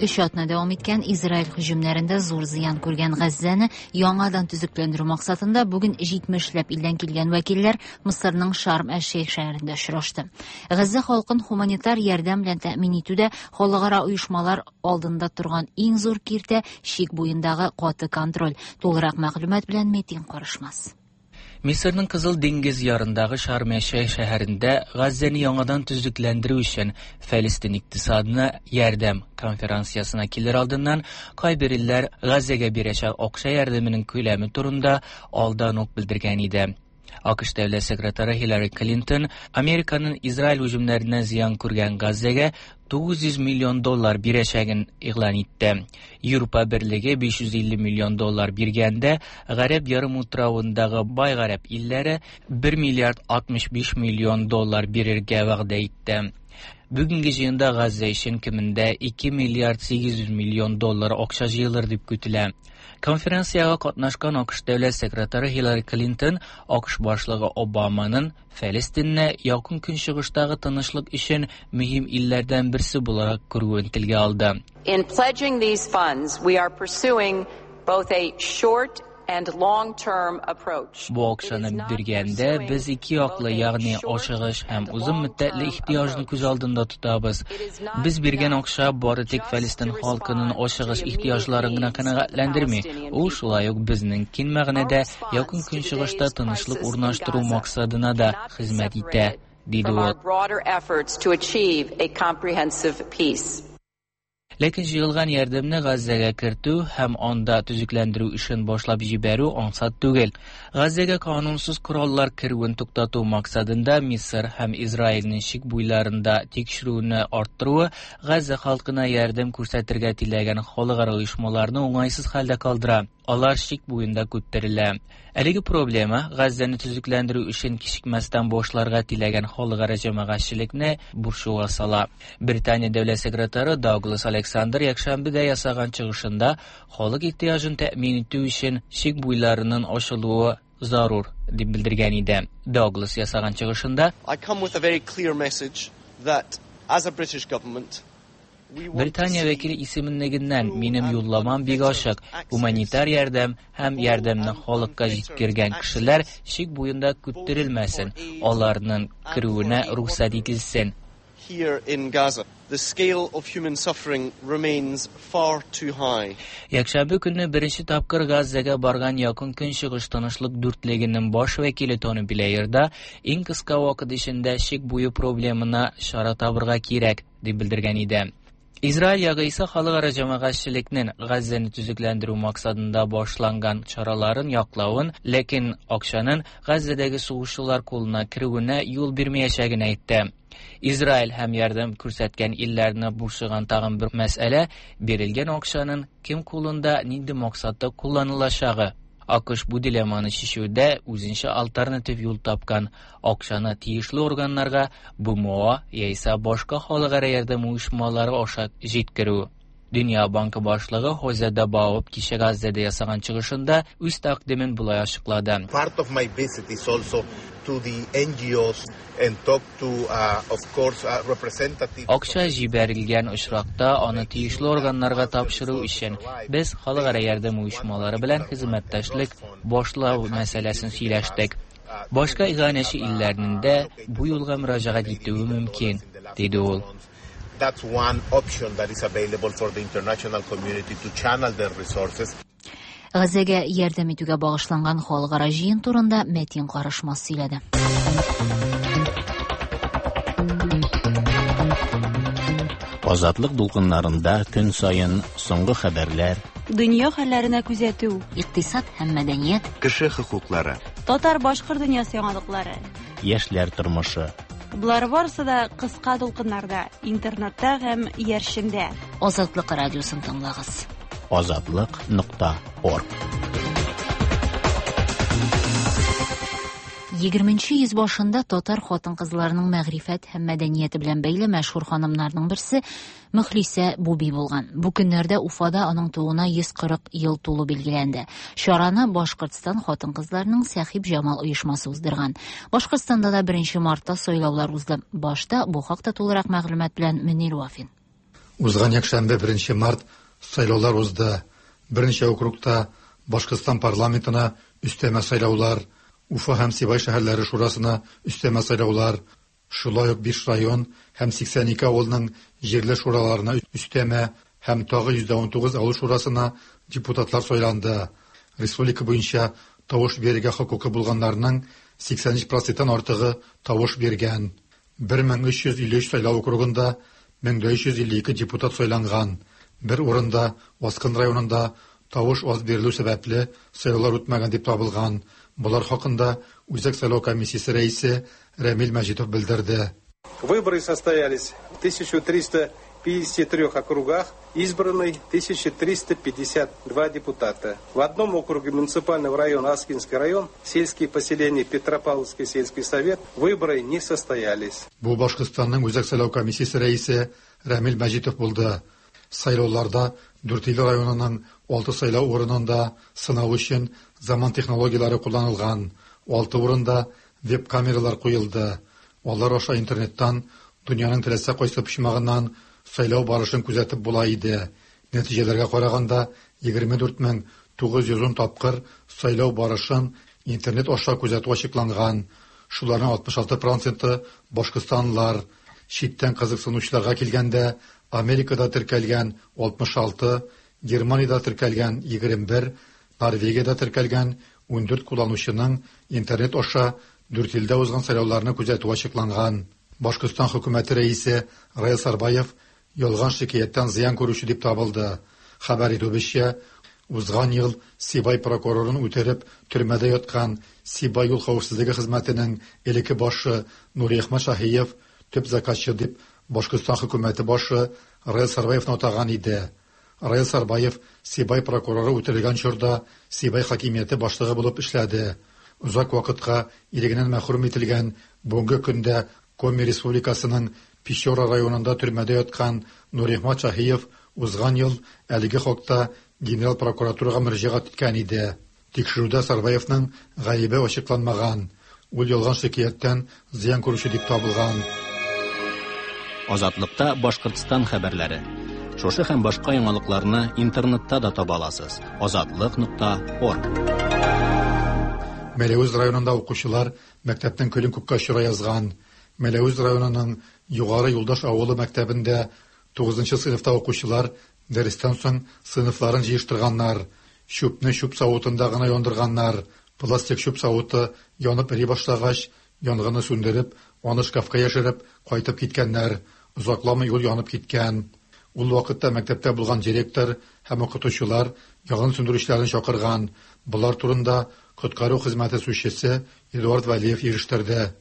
3 атна дәвам иткән Израиль һөҗүмнәрендә зур зыян күргән Газзаны яңадан төзекләндерү максатында бүген 70 илдән килгән вәкилләр Мисырның Шарм-әш-Шейх шәһәрендә очрашты. Газза халкын гуманитар ярдәм белән тәэмин итүдә халыкара оешмалар алдында торган иң зур киртә шик буендагы каты контроль. Тулырак мәгълүмат белән Метин Карышмас. Мисырның Кызыл диңгез ярындагы Шарм-әш-Шейх шәһәрендә Газзаны яңадан төзекләндерү өчен Фәлестин икътисадына ярдәм конференциясына килер алдыннан кайбер илләр Газзага бирәчәк акча ярдәменең күләме турында алдан ук белдергән иде. АКШ дәүләт секретары Хиллари Клинтон Американың Израиль һөҗүмнәреннән зыян күргән Газзага $900 миллион бирәчәген игълан итте. Европа берлеге $550 миллион биргәндә, Гарәп ярымутравындагы бай гарәп илләре $1,65 миллион бирергә вәгъдә итте. Бүгенге җыенда Газза өчен кимендә $2,8 миллион акча җыелыр дип көтелә. Конференцияга катнашкан АКШ дәүләт секретары Хиллари Клинтон АКШ башлыгы Обаманың Фәлестинне якын көнчыгыштагы тынычлык өчен мөһим илләрдән берсе буларак күрүен телгә алды. In pledging these funds, we are pursuing both a short and long-term approach. Бу акчаны биргәндә без ике яклы, ягъни ашыгыч һәм узын мөддәтле ихтыяҗны күз алдында тотабыз. Без биргән акча бары тик Фәлестин халкының ашыгыч ихтыяҗларын гына канәгатьләндерми, ул шулай ук безнең киң мәгънәдә якын көнчыгышта тынычлык урнаштыру максатына да хезмәт итә, диде ул. Ләкин җыелган ярдәмне Газзага кертү һәм анда төзекләндерү эшен башлап җибәрү ансат түгел. Газзага канунсыз кораллар керүен туктату максатында Мисыр һәм Израильнең шик буйларында тикшерүне арттыруы Газза халкына ярдәм күрсәтергә теләгән халыкара оешмаларны уңайсыз хәлдә калдыра. Алар шик буенда күтәрелә. Әлеге проблема Газзаны төзекләндерү өчен кичекмәстән башларга теләгән халыкара җәмәгатьчелекне бурчуга сала. Британия дәүләт секретары Даглас Александр якшәмбедә ясаган чыгышында халык ихтыяҗын тәэмин итү өчен шик буйларының ачылуы зарур дип белдергән иде. Даглас ясаган чыгышында I come with a very clear message that as a British government Британия вәкиле исемлегеннән минем юлламам бик ачык. Гуманитар ярдәм һәм ярдәмне халыкка җиткергән кешеләр шик буенда күтәрелмәсен, аларның керүенә рөхсәт ителсен. Here in Gaza, the scale of human suffering remains far too high. Якшәмбе көнне беренче тапкыр Газзага барган якын көнчыгыш тынычлык дүртлегенең баш вәкиле Тони Блеерда иң кыска вакыт эчендә шик буе проблемына чара табырга кирәк дип белдергән иде. Израиль ягы исә халыкара җәмәгатьчелекнең Газзаны төзекләндерү максатында башланган чараларын яклавын, ләкин акчаның Газзадагы сугышчылар кулына керүенә юл бирмәячәген әйтте. Израиль һәм ярдәм күрсәткән илләрне бурчыган тагын бер мәсьәлә бирелгән акчаның кем кулында нинди максатта кулланылачагы. АКШ бу дилемманы чишүдә үзенчә альтернатив юл тапкан. Акчаны тиешле органнарга БМО яисә башка халыкара ярдәм оешмалары аша җиткерү. Дөнья банкы башлыгы Хозе Дабаов кичә Газзада ясаган чыгышында үз тәкъдимен булай ачыклады. Part of my visit is also to the NGOs and talk to of course representatives. Акча җибәрелгән очракта аны тиешле органнарга тапшыру өчен без халыкара ярдәм оешмалары белән хезмәттәшлек башлау мәсьәләсен сөйләштек. Башка иганәче илләрнең дә бу юлга мөрәҗәгать итүе мөмкин, диде ул. That's one option that is available for the international community to channel their resources. Газзага ярдәм итүгә багышланган халыкара җыен турында Метин Карышмас сөйләде. Азатлык дулкыннарында көн сайын соңгы хәбәрләр, дөнья хәлләренә күзәтү, икътисад һәм мәдәният, кеше хокуклары, татар-башкорт дөньясы яңалыклары, яшьләр тормышы. Булар барысы да кыска дулкыннарда, интернетта һәм яршендә. Азатлык радиосын тыңлагыз. Azatlyk.org 20-нче йөз башында татар хатын-кызларының мәгърифәт һәм мәдәнияте белән бәйле мәшһүр ханымнарның берсе Мөхлисә Буби булган. Бу көннәрдә Уфада аның тууына 140 ел тулу билгеләнде. Чараны Башкортстан хатын-кызларының Сәхиб Җамал оешмасы уздырган. Башкортстанда да 1 мартта сайлаулар узды. Башта бу хакта тулырак мәгълүмат белән Мөнир Вафин. Узган якшәмбе 1 март сайлаулар узды. Беренче округта Башкортстан парламентына өстәмә сайлаулар, Уфа һәм Сибай шәһәрләре шурасына өстәмә сайлаулар, шулай ук 5 район һәм 82 авылның җирле шураларына өстәмә һәм тагы 119 авыл шурасына депутатлар сайланды. Республика буенча тавыш бирергә хокукы булганнарның 83%-тан артыгы тавыш биргән. 1353 сайлау округында 1352 депутат сайланган. Бер урында Васкан районында тавыш аз бирелү сәбәпле сайлаулар үтмәгән дип табылган. Булар хакында Үзәк сайлау комиссиясе рәисе Рамил Мәҗитов белдерде. Выборы состоялись в 1353 округах, избраны 1352 депутата. В одном округе муниципального района Аскинский район, сельские поселения Петропавловский сельский совет, выборы не состоялись. Бу Башкортстанның Үзәк сайлау комиссиясе рәисе Рамил Мәҗитов булды. Сайлауларда Дүртөйле районының 6 сайлау урынында сынау өчен заман технологиялары кулланылган. 6 урында веб-камералар куелды. Алар аша интернеттан дөньяның теләсә кайсы почмагыннан сайлау барышын күзәтеп була иде. Нәтиҗәләргә караганда 24910 тапкыр сайлау барышын интернет аша күзәтү ачыкланган. Шуларның 66% Башкортстанлылар. Читтән кызыксынучыларга килгәндә Америкада теркәлгән 66, Германиядә теркәлгән 21, Норвегиядә теркәлгән 14 кулланучының интернет аша Дүртөйлдә узган сайлауларны күзәтү ачыкланган. Башкортстан хөкүмәте рәисе Раил Сарбаев ялган шикаяттан зыян күрүче дип табылды. Хәбәр итүебезчә, узган ел Сибай прокурорын үтереп төрмәдә яткан Сибай юл хәвефсезлеге хезмәтенең элекке башы Нури Әхмәт Шаһиев төп закатчы дип Башкортстан хөкүмәте башы Раил Сарбаевны атаган иде. Раил Сарбаев Сибай прокуроры үтерелгән чорда Сибай хакимияте башлыгы булып эшләде. Узак вакытка ирегеннән мәхрүм ителгән бүгенге көндә Коми Республикасының Пещора районында төрмәдә яткан Нури Әхмәт Шаһиев узган ел әлеге хакта Генераль прокуратурага мөрәҗәгать иткән иде. Тикшерүдә Сарбаевның гаебе ачыкланмаган. Ул ялган шикаяттан зыян күрүче дип табылган. Азатлыкта Башкортстан хәбәрләре. Шушы һәм башка яңалыкларны интернетта да таба аласыз. Azatlyk.org. Мәләвез районында укучылар мәктәптән көлен күккә чыра язган. Мәләвез районының Югары Юлдаш авылы мәктәбендә 9нчы сыйныфта укучылар дәрестән соң сыйныфларын җыештырганнар. Чүпне чүп савытында гына яндырганнар. Пластик чүп савыты янып эри башлагач, янгынны сүндереп, аны шкафка яшереп, кайтып киткәннәр. Узакламый юл янып киткән. Ул вакытта мәктәптә булган директор һәм укытучылар янгын сүндерүчеләрне чакырган. Булар турында Коткару хезмәте сүзчесе Эдуард Валиев ирештерде.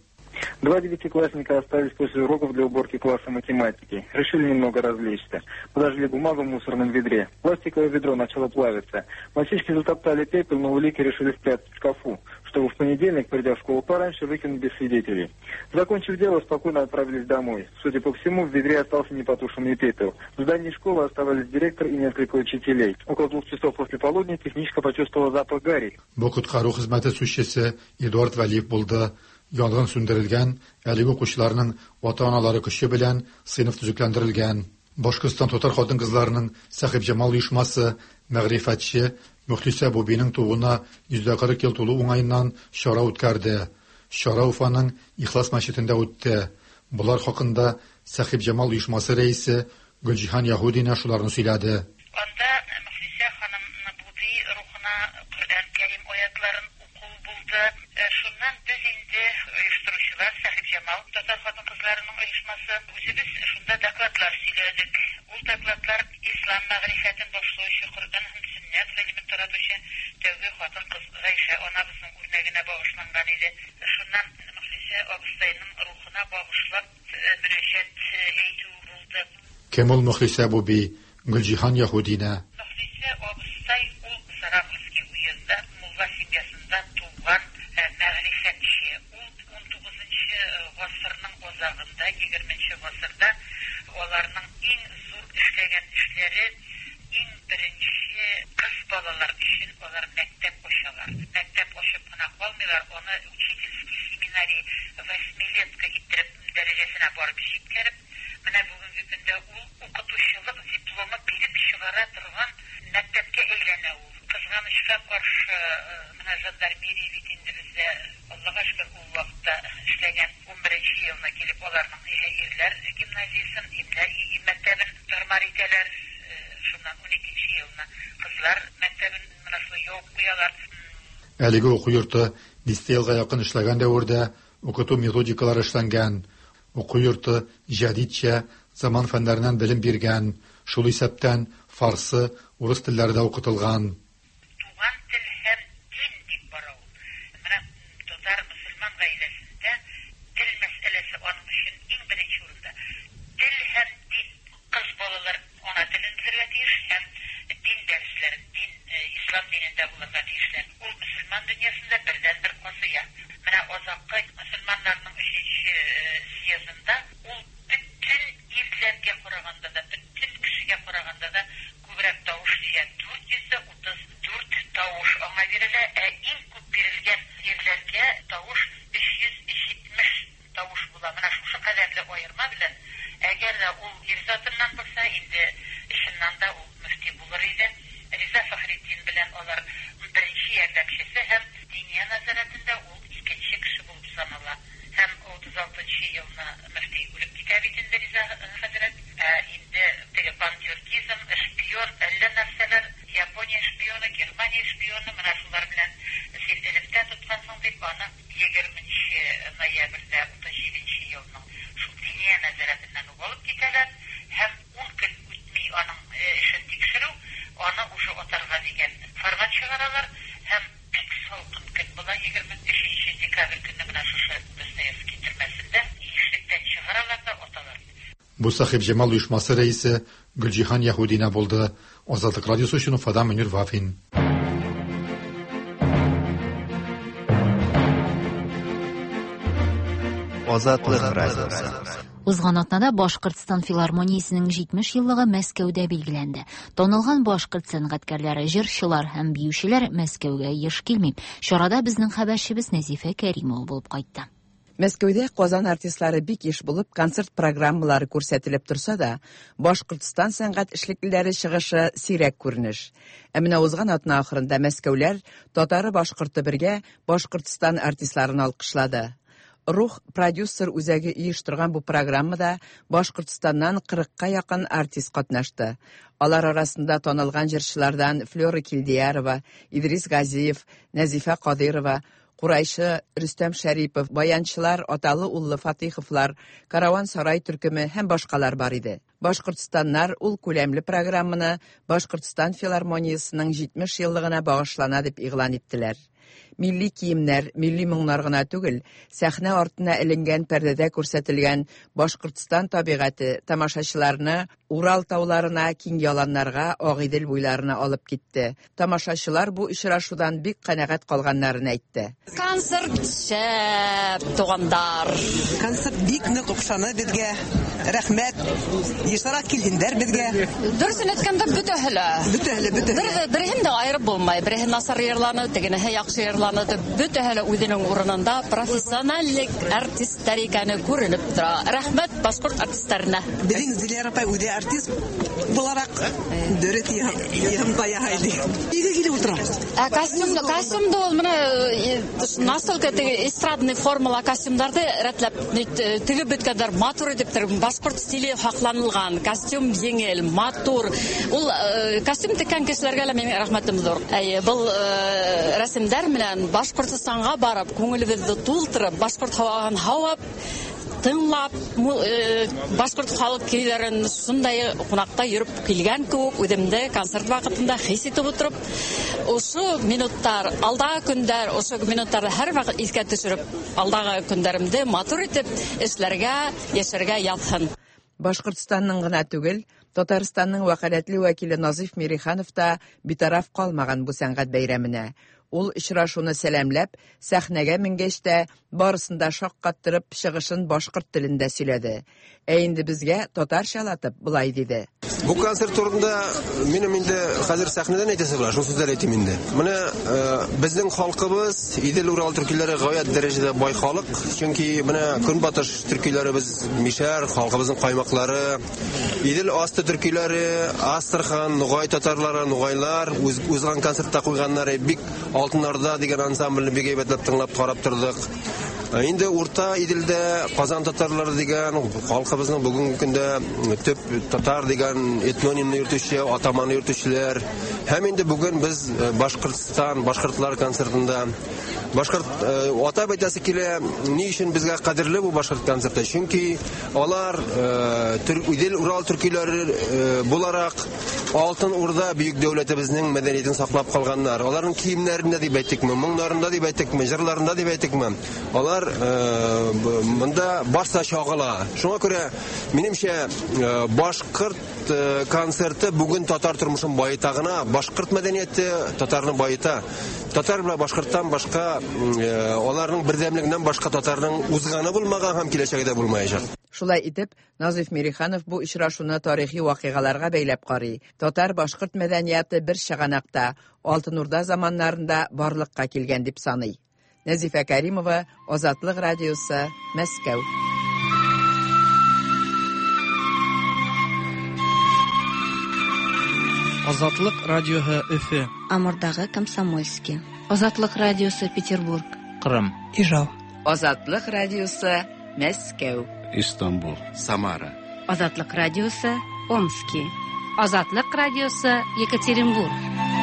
2 девятиклассника остались после уроков для уборки класса математики. Решили немного развлечься. Положили бумагу в мусорном ведре. Пластиковое ведро начало плавиться. Мальчишки затоптали пепел, но улики решили спрятать в шкафу, чтобы в понедельник, придя в школу пораньше, выкинуть без свидетелей. Закончив дело, спокойно отправились домой. Судя по всему, в ведре остался непотушенный пепел. В здании школы оставались директор и несколько учителей. Около 2 часов после полудня техничка почувствовала запах гари. Коткару хезмәте сүзчесе Эдуард Валиев булды. Янгын сүндерелгән, әлеге укучыларның ата-аналары көче белән сыйныф төзекләндерелгән. Башкортстан татар хатын-кызларының Сәхип Җамал оешмасы мәгърифәтче Мөхлисә Бубиның тууына 140 ел тулу уңаеннан чара үткәрде. Чара Уфаның Ихлас мәчетендә үтте. Булар хакында Сәхип Җамал оешмасы рәисе Гөлҗиһан Яһудина шуларны сөйләде. Анда Мөхлисә ханымның Буби рухына Коръән Кәрим аятларын уку булды. Шуннан без инде оештыручылар Сәхип Җамал татар хатын-кызларының оешмасы үзебез шунда докладлар сөйләдек. Ул докладлар ислам мәгърифәтен башлаучы Коръән һәм сөннәт гыйлемен таратучы тәүге хатын-кыз Гайша анабызның үрнәгенә багышланган иде. Шуннан Мөхлисә абыстайның рухына багышлап мөнәҗәт әйтү булды. Кем ул Мөхлисә Буби? Гөлҗиһан Яһудина. Мөхлисә абыстай ул Саратовский уезда мулла семьясында туган мәгърифәтче. Ул 19-нчы гасырның азагында, 20-нчы гасырда аларның иң зур эшләгән эшләре иң беренче кыз балалар өчен алар мәктәп ачалар. Мәктәп ачып кына калмыйлар, аны учительский семинарий 8 летка иттереп дәрәҗәсенә барып җиткереп, Менә бүгенге көндә ул укытучылык дипломы биреп чыгара торган мәктәпкә әйләнә ул. Кызганычка каршы, менә жандармерия бит инде бездә, Аллага шөкер, ул вакытта эшләгән 11нче елына килеп аларның ирләр гимназиясын, мәктәбен тормар итәләр. Шуннан 12нче елына кызлар мәктәбен менә шулай ябып куялар. Әлеге уку йорты 10 елга якын эшләгән дәвердә укыту методикалары эшләнгән. Уку йорты җәдидчә заман фәннәреннән белем биргән. Шул исәптән фарсы, урыс телләрендә укытылган. Туган тел һәм дин дип бара ул. Менә татар мөселман гаиләсендә тел мәсьәләсе аның өчен иң беренче урында. Тел һәм дин. Кыз балалар ана телен белергә тиеш һәм дин дәресләрен, ислам динендә булырга тиешләр. Ул мөселман дөньясында бердән-бер касыя. Менә азаккы мөселманнарның 3нче съездында ул бөтен ирләргә караганда да, бөтен кешегә караганда да күбрәк тавыш дигән 434 тавыш аңа бирелә, иң күп бирелгән ирләргә тавыш 370 тавыш була. Менә шушы кадәрле аерма белән, әгәр ул ирзатыннан булса, инде чыннан да ул мөфти булыр иде. Риза Фахретдин белән алар беренче ярдәмчесе һәм диния назаратында ул икенче кеше булып санала. Һәм 36нчы елны мөфти үлеп китә бит инде Риза хәзрәт. Инде теге пантюркизм, шпион, әллә нәрсәләр, Япония шпионы, Германия шпионы, менә шулар белән син электә тоткансың дип, аны 20нче ноябрьдә 37нче елның шул диния назаратыннан алып китәләр һәм 10 көн үтми аның эшен тикшерү, аны уже атарга дигән фәрман чыгаралар һәм бик салкын көн була. 23 декабрь көнне менә шушы Достоевский төрмәсендә ишлектән чыгаралар да аталар. Бу Сахиб Җамал оешмасы рәисе Гөлҗиһан Яһудина булды. Азатлык радиосы өчен Уфадан Мөнир Вафин. Азатлык радиосы. Узган атнада Башкортстан филармониясенең 70 еллыгы Мәскәүдә билгеләнде. Танылган башкорт сәнгатькәрләре, җырчылар һәм биючеләр Мәскәүгә еш килми. Чарада безнең хәбәрчебез Нәзифә Кәримова булып кайтты. Мәскәүдә Казан артистлары бик еш булып концерт программалары күрсәтелеп торса да, Башкортстан сәнгать эшлеклеләре чыгышы сирәк күренеш. Менә узган атна ахырында Мәскәүләр татары башкорты бергә Башкортстан артистларын алкышлады. Рух продюсер үзәге оештырган бу программада Башкортстаннан 40-ка якын артист катнашты. Алар арасында танылган җырчылардан Флора Килдиярова, Идрис Газиев, Нәзифә Кадырова, Курайшы Рөстәм Шәрипов, баянчылар Аталы-уллы Фатиховлар, Караван Сарай төркеме һәм башкалар бар иде. Башкортстаннар ул күләмле программаны Башкортстан филармониясенең 70 еллыгына багышлана дип игълан иттеләр. Милли киемнәр, милли моңнар гына түгел, сәхнә артына эленгән пәрдәдә күрсәтелгән Башкортстан табигате тамашачыларны Урал тауларына, киң яланнарга, Агыйдел буйларына алып китте. Тамашачылар бу очрашудан бик канәгать калганнарын әйтте. Концерт шәп, тугандар. Концерт бик нык укшаны безгә. Рәхмәт. Ешарак килгәннәр безгә. Дөресен әйткәндә бөтәһеле. Берһен дә айырып булмай. Берһен насар йырланы, тегенеһе яхшы йырланы. Бөтәһеле үзенең урынында профессионаллык артистлар икәне күренеп тора. Рәхмәт башкорт артистларына. Безнең Зиләр апа үзе артист буларак дөрет ям баягайды. Нигә килеп утырабыз? Костюмда ул менә настолько эстрадный формала костюмнарды рәтләп тигеп беткәннәр, матур дип тор, башкорт стиле хакланылган, костюм җиңел, матур. Ул костюм теккән кешеләргә лә минем рәхмәтем зур. Был рәсемнәр белән Башкортстанга барып, күңелебезне тултырып, башкорт һаваһын һавап, тыңлап, башкорт халык көйләрен шундай кунакта йөреп килгән кебек, үземдә концерт вакытында хис итеп утырып, ошо минуттар, алдагы көндәр, ошо минуттарда һәр вакыт искә төшереп, алдагы көндәремдә матур итеп эшләргә, яшәргә ятһын. Башкортстанның гына түгел, Татарстанның вәкаләтле вәкиле Назиф Мириханов та битараф калмаган бу сәнгать бәйрәменә. Ул очрашуны сәламләп, сәхнәгә менгәч тә барысында шаккаттырып чыгышын башкорт телендә сөйләде. Инде безгә татарчалатып булай диде. Бу концерт турында минем инде хәзер сәхнәдән әйтәсе була, шул сүзләр әйтим инде. Менә безнең халкыбыз Идел Урал төркиләре гаять дәрәҗәдә бай халык, чөнки менә Көнбатыш төркиләребез мишәр, халкыбызның каймаклары, Идел асты төркиләре, Астрхан, Нугай татарлары, Нугайлар узган концертта куйганнар, бик Алтыннарда дигән ансамбльне бик әйбәтләп тыңлап карап тордык. Инде урта Иделдә Казан татарлары дигән халкыбызның бүгенге көндә төп татар дигән этнонимны йөртүче, атаманы йөртүчеләр. Һәм инде бүген без Башкортстан, башкортлар концертында башкорт атап әйтәсе килә, ни өчен безгә кадерле бу башкорт концерты? Чөнки алар Идел Урал төркиләре буларак Алтын Урда бөек дәүләтебезнең мәдәниятен саклап калганнар. Аларның киемнәрендә дип әйтикме, моңнарында дип әйтикме, җырларында дип әйтикме? Алар монда барса чагыла. Шуңа күрә минемчә башкорт концерты бүген татар тормышын байыта гына, башкорт мәдәнияте татарны байыта. Татар белән башкорттан башка аларның бердәмлегеннән башка татарның узганы булмаган һәм киләчәгедә булмаячак. Шулай итеп, Назиф Мириханов бу очрашуны тарихи вакыйгаларга бәйләп карый. Татар-башкорт мәдәнияте бер чыганакта, Алтын Урда заманнарында барлыкка килгән дип саный. Назифа Кәримова, Азатлык радиосы, Мәскәү. Азатлык радиоһы Өфе. Амурдагы Комсомольский. Азатлык радиосы Петербург. Кырым. Ижау. Азатлык радиосы Мәскәү. Истанбул. Самара. Азатлык радиосы Омский. Азатлык радиосы Екатеринбург.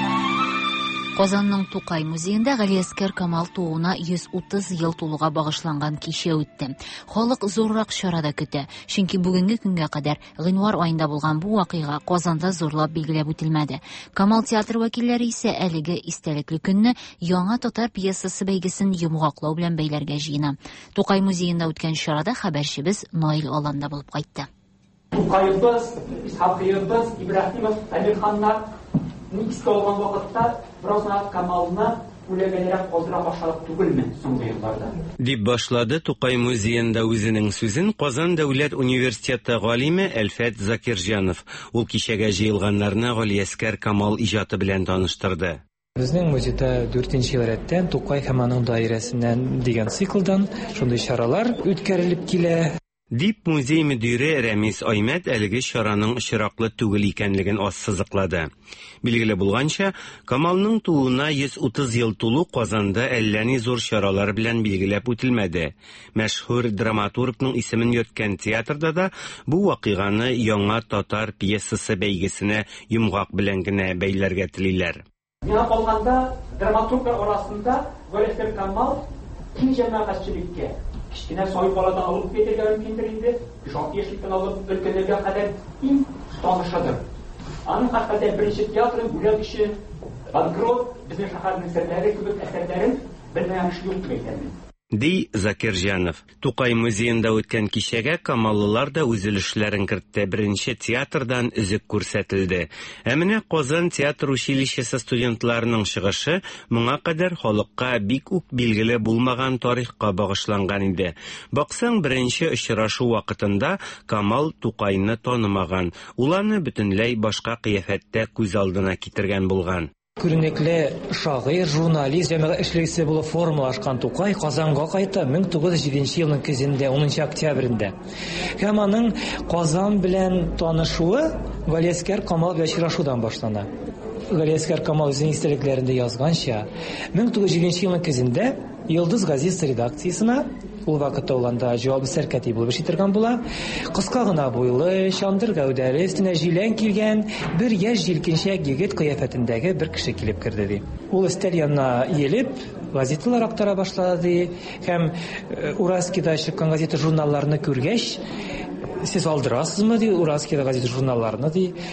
Казанның Тукай музеенда Галиәскәр Камал тууына 130 ел тулуга багышланган кичә үтте. Халык зуррак чарада көтә, чөнки бүгенге көнгә кадәр гыйнвар аенда булган бу вакыйга Казанда зурлап билгеләп үтелмәде. Камал театр вәкилләре исә әлеге истәлекле көнне яңа татар пьесасы бәйгесен йомгаклау белән бәйләргә җыена. Тукай музеенда үткән чарада хәбәрчебез Наил Аланда булып кайтты. Тукайыбыз, Исхакыйыбыз, Ибраһимов, Әмирханнар Никиске olgan вакытта Брознат Камалны үләгәләрәк калдыра башладык түгелме соңгы елларда? Дип башлады Тукай музеенда үзенең сүзен Казан дәүләт университеты галиме Әлфәт Закирҗанов. Ул кичәгә җыелганнарны Галиәскәр Камал иҗаты белән таныштырды. Безнең музейда 4нче ел рәттән Тукай һәм аның даирәсеннән дигән циклдан шундый чаралар үткәрелеп килә. Дип музей мөдире Рәмис Аймәт әлеге чараның очраклы түгел икәнлеген ассызыклады. Билгеле булганча, Камалның тууына 130 ел тулу Казанда әллә ни зур чаралар белән билгеләп үтелмәде. Мәшһүр драматургның исемен йөрткән театрда да бу вакыйганы яңа татар пьесасы бәйгесенә йомгак белән генә бәйләргә телиләр. Миңа калганда драматурглар арасында Галиәскәр Камал киң җәмәгатьчелеккә кичкенә сай баладан алып китергә мөмкиндер инде. 6 яшьлектән алып өлкәнләргә кадәр иң танышыдыр. Аның хакында беренче театрын бүләк өчен Банкрот безнең шәһәрнең серләре кебек әсәрләрен белмәгән кеше юк дип әйтәмен. Ди Закирҗанов. Тукай музеенда үткән кичәгә Камаллылар да үзелешләрен кертте. Беренче театрдан үзек күрсәтелде. Ә менә Казан театр училищесы студентларының чыгышы моңа кадәр халыкка бик үк билгеле булмаган тарихка багышланган иде. Баксаң, беренче очрашу вакытында Камал Тукайны танымаган. Ул аны бөтенләй башка кыяфәттә күз алдына китергән булган. Күренекле шагыйрь, журналист, җәмәгать эшлеклесе булып формалашкан Тукай Казанга кайта 1907 елның көзендә, 10 октябрендә. Һәм аның Казан белән танышуы Галиәскәр Камал белән очрашудан башлана. Галиәскәр Камал үзенең истәлекләрендә язганча, 1907 елның көзендә Йылдыз газетасы редакциясенә ул вакытта ул җаваплы сәркәти булып эш итергән була. Кыска гына буйлы, чандыр гәүдәле, өстенә җилән килгән бер яшь җилкенчәк егет кыяфәтендәге бер кеше килеп керде ди. Ул өстәл янына елеп, газеталар актара башлады һәм Уразкида чыккан газета журналларны күргәч, сез алдырасызмы ди, Уразкида газета журналларны ди.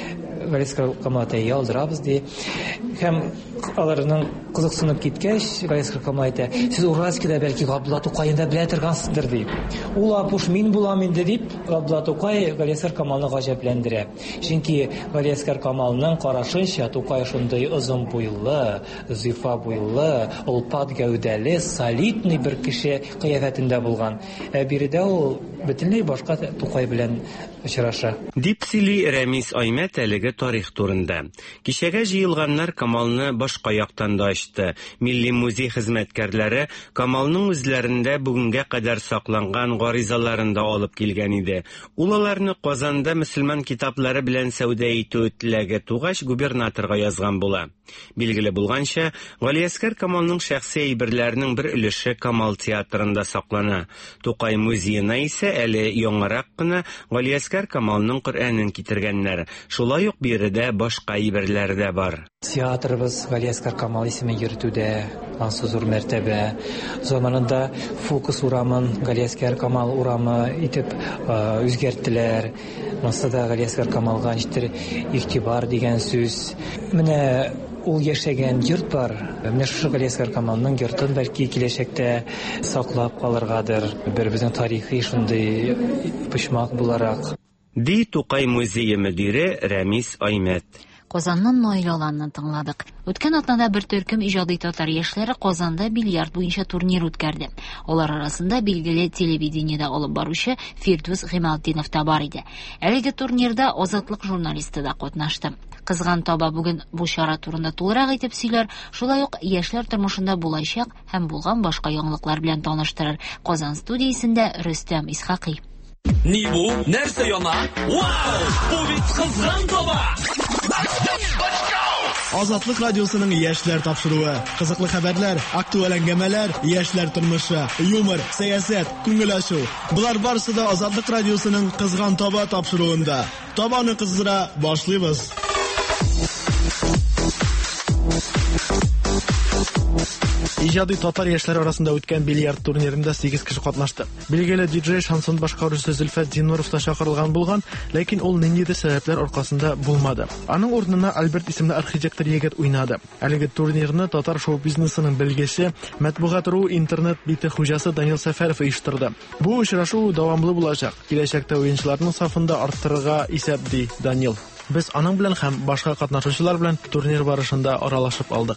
Галиәскәр Камал ялдырабыз ди. Һәм аларның кызыксынып киткәч, Галиәскәр Камал әйтә: "Сез Уральскида бәлки Габдулла Тукайны белә торгансыздыр" ди. Ул апуш мин булам инде дип, Габдулла Тукай Галиәскәр Камалны гаҗәпләндерә. Чөнки Галиәскәр Камалның карашынча Тукай шундый озын буйлы, зифа буйлы, улпат гәүдәле, солидный бер кеше кыяфәтендә булган. Биредә ул бөтенләй башка Тукай белән очраша. Дип сөйли Рәмис Аймәт әлеге тарих турында. Кичәгә җыелганнар Камалны башка яктан да ачты. Милли музей хезмәткәрләре Камалның үзләрендә бүгенгә кадәр сакланган гаризаларын да алып килгән иде. Ул аларны Казанда мөселман китаплары белән сәүдә итү теләге тугач губернаторга язган була. Билгеле булганча, Галиәскәр Камалның шәхси әйберләренең бер өлеше Камал театрында саклана. Тукай музеена исә әле яңарак кына Галиәскәр Камалның Коръәнен китергәннәр. Шулай ук биредә башка әйберләр дә бар. Театрыбыз Галиәскәр Камал исемен йөртүдә ансы зур мәртәбә. Заманында Фокус урамын Галиәскәр Камал урамы итеп үзгәрттеләр. Монсада Галиәскәр Камалга ничектер игътибар дигән сүз. Менә ул яшәгән йорт бар. Менә шушы Галиәскәр Камалның йортын бәлки киләчәктә саклап калыргадыр. Бер безнең тарихи шундый почмак буларак. Ди Тукай музее мөдире Рәмис Аймәт. Казаннан Наил Аланны тыңладык. Үткән атнада бер төркем иҗади татар яшьләре Казанда бильярд буенча турнир үткәрде. Алар арасында билгеле телевидениедә алып баручы Фирдус Гыймалтдинов та бар иде. Әлеге турнирда Азатлык журналисты да катнашты. Кызган таба бүген бу чара турында тулырак итеп сөйләр, шулай ук яшьләр тормышында булачак һәм булган башка яңалыклар белән таныштырыр. Казан студиясендә Рөстәм Исхакый. Ни бу? Нәрсә яна? Вау! Бу бит кызган таба! Азатлык радиосының яшьләр тапшыруы. Кызыклы хәбәрләр, актуаль әңгәмәләр, яшьләр тормышы, юмор, сәясәт, күңел ачу. Булар барысы да Азатлык радиосының кызган таба тапшыруында. Табаны кыздыра башлыйбыз. Иҗади татар яшьләре арасында үткән бильярд турнирында 8 кеше катнашты. Билгеле диджей шансон башкаручысы Зөлфәт Зиннуров та чакырылган булган, ләкин ул ниндидер сәбәпләр аркасында булмады. Аның урынына Альберт исемле архитектор егет уйнады. Әлеге турнирны татар шоу-бизнесының белгече, Матбугат.ру интернет бите хуҗасы Данил Сәфәров оештырды. Бу очрашу дәвамлы булачак. Киләчәктә уенчыларның сафында арттырырга исәп ди Данил. Без аның белән һәм башка катнашучылар белән турнир барышында аралашып алдык.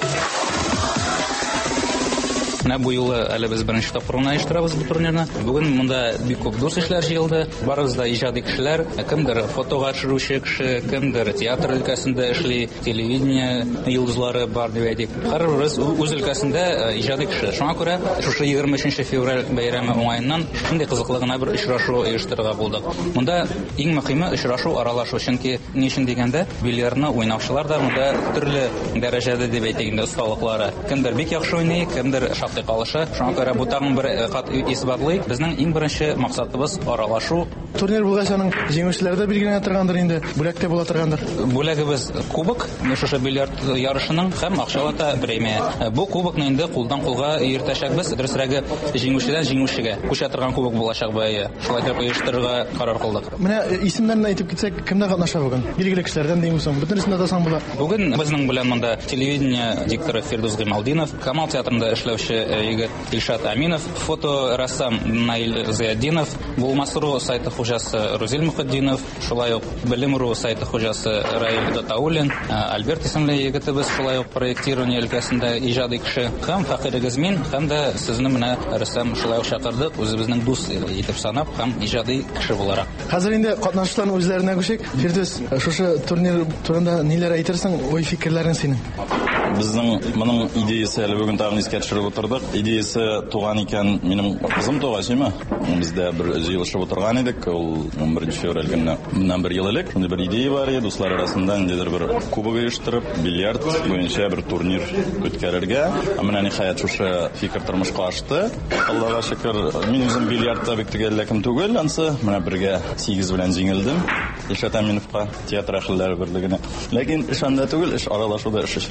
Менә бу юлы әле без беренче тапкыр оештырабыз бу турнирны. Бүген монда бик күп дус кешеләр җыелды. Барыбыз да иҗади кешеләр, кемдер фотога төшерүче кеше, кемдер театр өлкәсендә эшли, телевидение йолдызлары бар дип әйтик. Һәрберебез үз өлкәсендә иҗади кеше. Шуңа күрә шушы 23 февраль бәйрәме уңаеннан шундый кызыклы гына бер очрашу оештырырга булдык. Монда иң мөһиме очрашу аралашу, чөнки ни өчен дигәндә бильярдны уйнаучылар да монда төрле дәрәҗәдә дип әйтик инде осталыклары. Кемдер бик яхшы уйный, кемдер калышы. Шуңа күрә бу тагын бер кат исбатлый. Безнең иң беренче максатыбыз аралашу. Турнир булгач аның җиңүчеләре дә билгеләнә торгандыр инде. Бүләктә була торгандыр. Бүләгебез кубок, шушы бильярд ярышының һәм акчалата премия. Бу кубокны инде кулдан кулга йөртәчәкбез. Дөресрәге җиңүчедән җиңүчегә күчә торган кубок булачак бәя. Шулай дип оештырырга карар кылдык. Менә исемнәрне әйтеп китсәк, кемдә катнаша бүген? Билгеле кешеләрдән димме соң? Бөтенесендә дасаң була. Бүген безнең белән монда телевидение дикторы Фирдус Гыймалтдинов, Камал театрында эшләүче егет Илшат Аминов, фоторассам Наил Зияддинов, Булмасру сайты хуҗасы Рузил Мухаддинов, шулай ук Белем.ру сайты хуҗасы Раил Датаулин, Альберт исемле егетебез шулай ук проектирование өлкәсендә иҗади кеше, һәм фәкыйрегез мин, һәм дә сезне менә рәссам шулай ук чакырдык, үзебезнең дус итеп санап, һәм иҗади кеше буларак. Хәзер инде катнашучыларның үзләренә күчик. Фирдус, шушы турнир турында ниләр әйтерсең, ой фикерләрең синең? Безнең моның идеясы әле бүген тагын искә төшереп утырдык. Идеясы туган икән, минем кызым тугачымы? Бездә бер җыелышып утырган идек, ул 11 февраль көнне. Моннан бер ел элек шундый бер идея бар иде, дуслар арасында ниндидер бер кубок оештырып, бильярд буенча бер турнир үткәрергә. Менә ниһаять шушы фикер тормышка ашты. Аллага шөкер, мин үзем бильярдта бик төгәлләкем түгел, ансы менә бергә 8 белән җиңелдем. Илшат Аминовка театр әһелләре берлегенә. Ләкин эш анда түгел, эш аралашуда, эш очрашуда.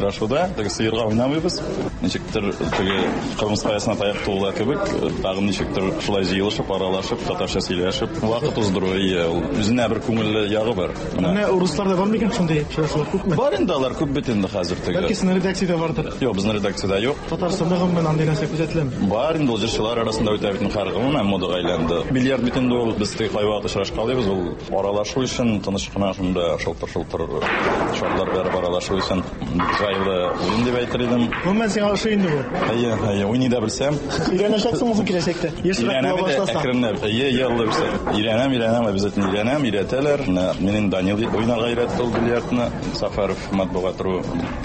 теге сыерга уйнамыйбыз. Ничектер теге кырмыс каясына таяк тугыла кебек, тагын ничектер шулай җыелышып, аралашып, татарча сөйләшеп, вакыт уздыру, үзенә бер күңелле ягы бар. Менә русларда бар микән шундый очрашулар күпме? Бар инде алар күп бит инде хәзер теге. Бәлки сезнең редакциядә бардыр. Юк, безнең редакциядә юк. Татарстанда гомумән андый нәрсә күзәтеләме? Бар инде ул җырчылар арасында үтә бит һәргамы һәм мода айланды. Бильярд бит инде ул без теге кайвакыт очрашкалыбыз, ул аралашу өчен тыныч кына шунда шылтыр-шылтыр шарлар бәреп аралашу өчен җайлы уен дип әйтер идем. Гомумән сиңа ошый инде бу. Уйный да белсәм. Өйрәнәчәксең ул киләчәктә. Яшьрәк була башласаң. Өйрәнәм, обязательно өйрәнәм, өйрәтәләр. Минем Данил уйнарга өйрәтте ул бильярдны. Сафаров матбугат ру.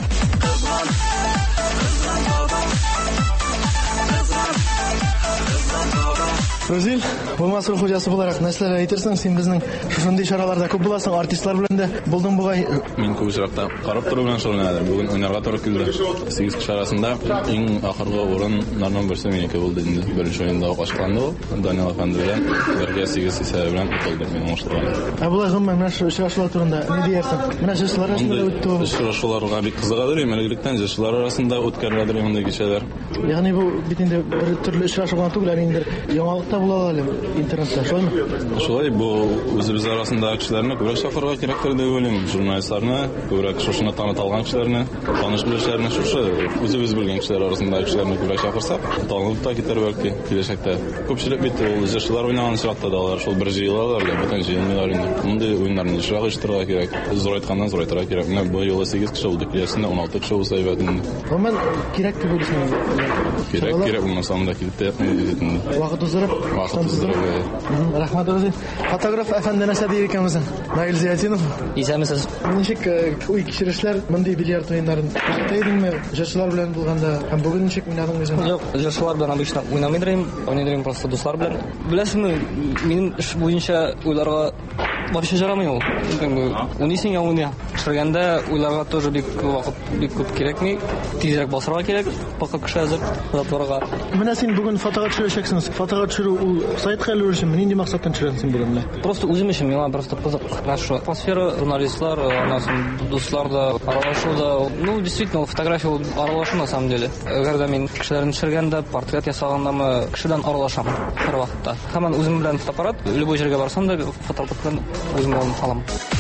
Разил, булмасын хуҗасы буларак нәрсәләр әйтерсең, син безнең шундый чараларда күп буласың, артистлар белән дә булдың бугай. Мин күп очракта карап тору белән шөгыльләнәм. Бүген уйнарга туры килде. 8 кеше арасында иң ахыргы урыннарның берсе минеке булды инде. Беренче уенда ачыкланды ул. Данил Афанды белән 1-8 исәбе белән утылды минем уңышларым. Булай гомумән менә шу очрашулар турында ни диярсең? Менә җырчылар арасында үтте ул. Очрашуларга бик кызыгадыр, мәлегелектән җырчылар арасында үткәреләдер мондай кичәләр. Ягъни бу бит инде бер төрле очрашулар түгел, инде яңалыкта була әле интернетта, шулаймы? Шулай, бу үзебез арасында кешеләрне күбрәк чакырырга кирәктер дип уйлыйм. Журналистларны, күбрәк шушыны таныталган кешеләрне, таныш белешләрне, шушы үзебез белгән кешеләр арасында кешеләрне күбрәк чакырсак, танылып та китер бәлки киләчәктә. Күпчелек бит ул җырчылар уйнаган чакта да алар шул бер җыелалар, бүтән җыелмыйлар инде. Мондый уеннарны җырга оештырырга кирәк. Зур айтканнан зур айтырга кирәк. Менә бу юлы 8 кеше булды, киләсендә 16 кеше булса әйбәт инде. Гомумән кирәк дип уйлыйсың. Кирәк булмасам да килеп тә ятмый. Вакыт уздырып, рәхмәт Разил. Фотограф әфәнде нәрсә дияр икән безнең? Наил Зиятдинов. Исәмесез. Ничек уй кичерешләр мондый бильярд уеннарын тәйдеңме җырчылар белән булганда һәм бүген ничек уйнадың үзең? Юк, җырчылар белән обычно уйнамыйм, уйнадым просто дуслар белән. Беләсеңме, минем эш буенча уйларга вообще жарамый ул. Уйныйсың я уйна. Эшләгәндә уйларга тоже бик вакыт бик күп кирәкми. Тизрәк басырга кирәк, пока кеше әзер затворга. Менә син бүген фотога төшәсәксең. Фотога төшерү ул сайтка өлешме? Нинди максаттан төшерәсең бүген менә? Просто үзем өчен миңа просто кызык. Наша атмосфера, журналистлар, дуслар да, аралашу да. Ну, действительно, фотография аралашу на самом деле. Әгәр дә мин кешеләрне төшергәндә, портрет ясагандамы, кешедән аралашам һәр вакытта. Һәм үзем белән фотоаппарат, любой җиргә барсам да фотоаппаратны үзем алып алам.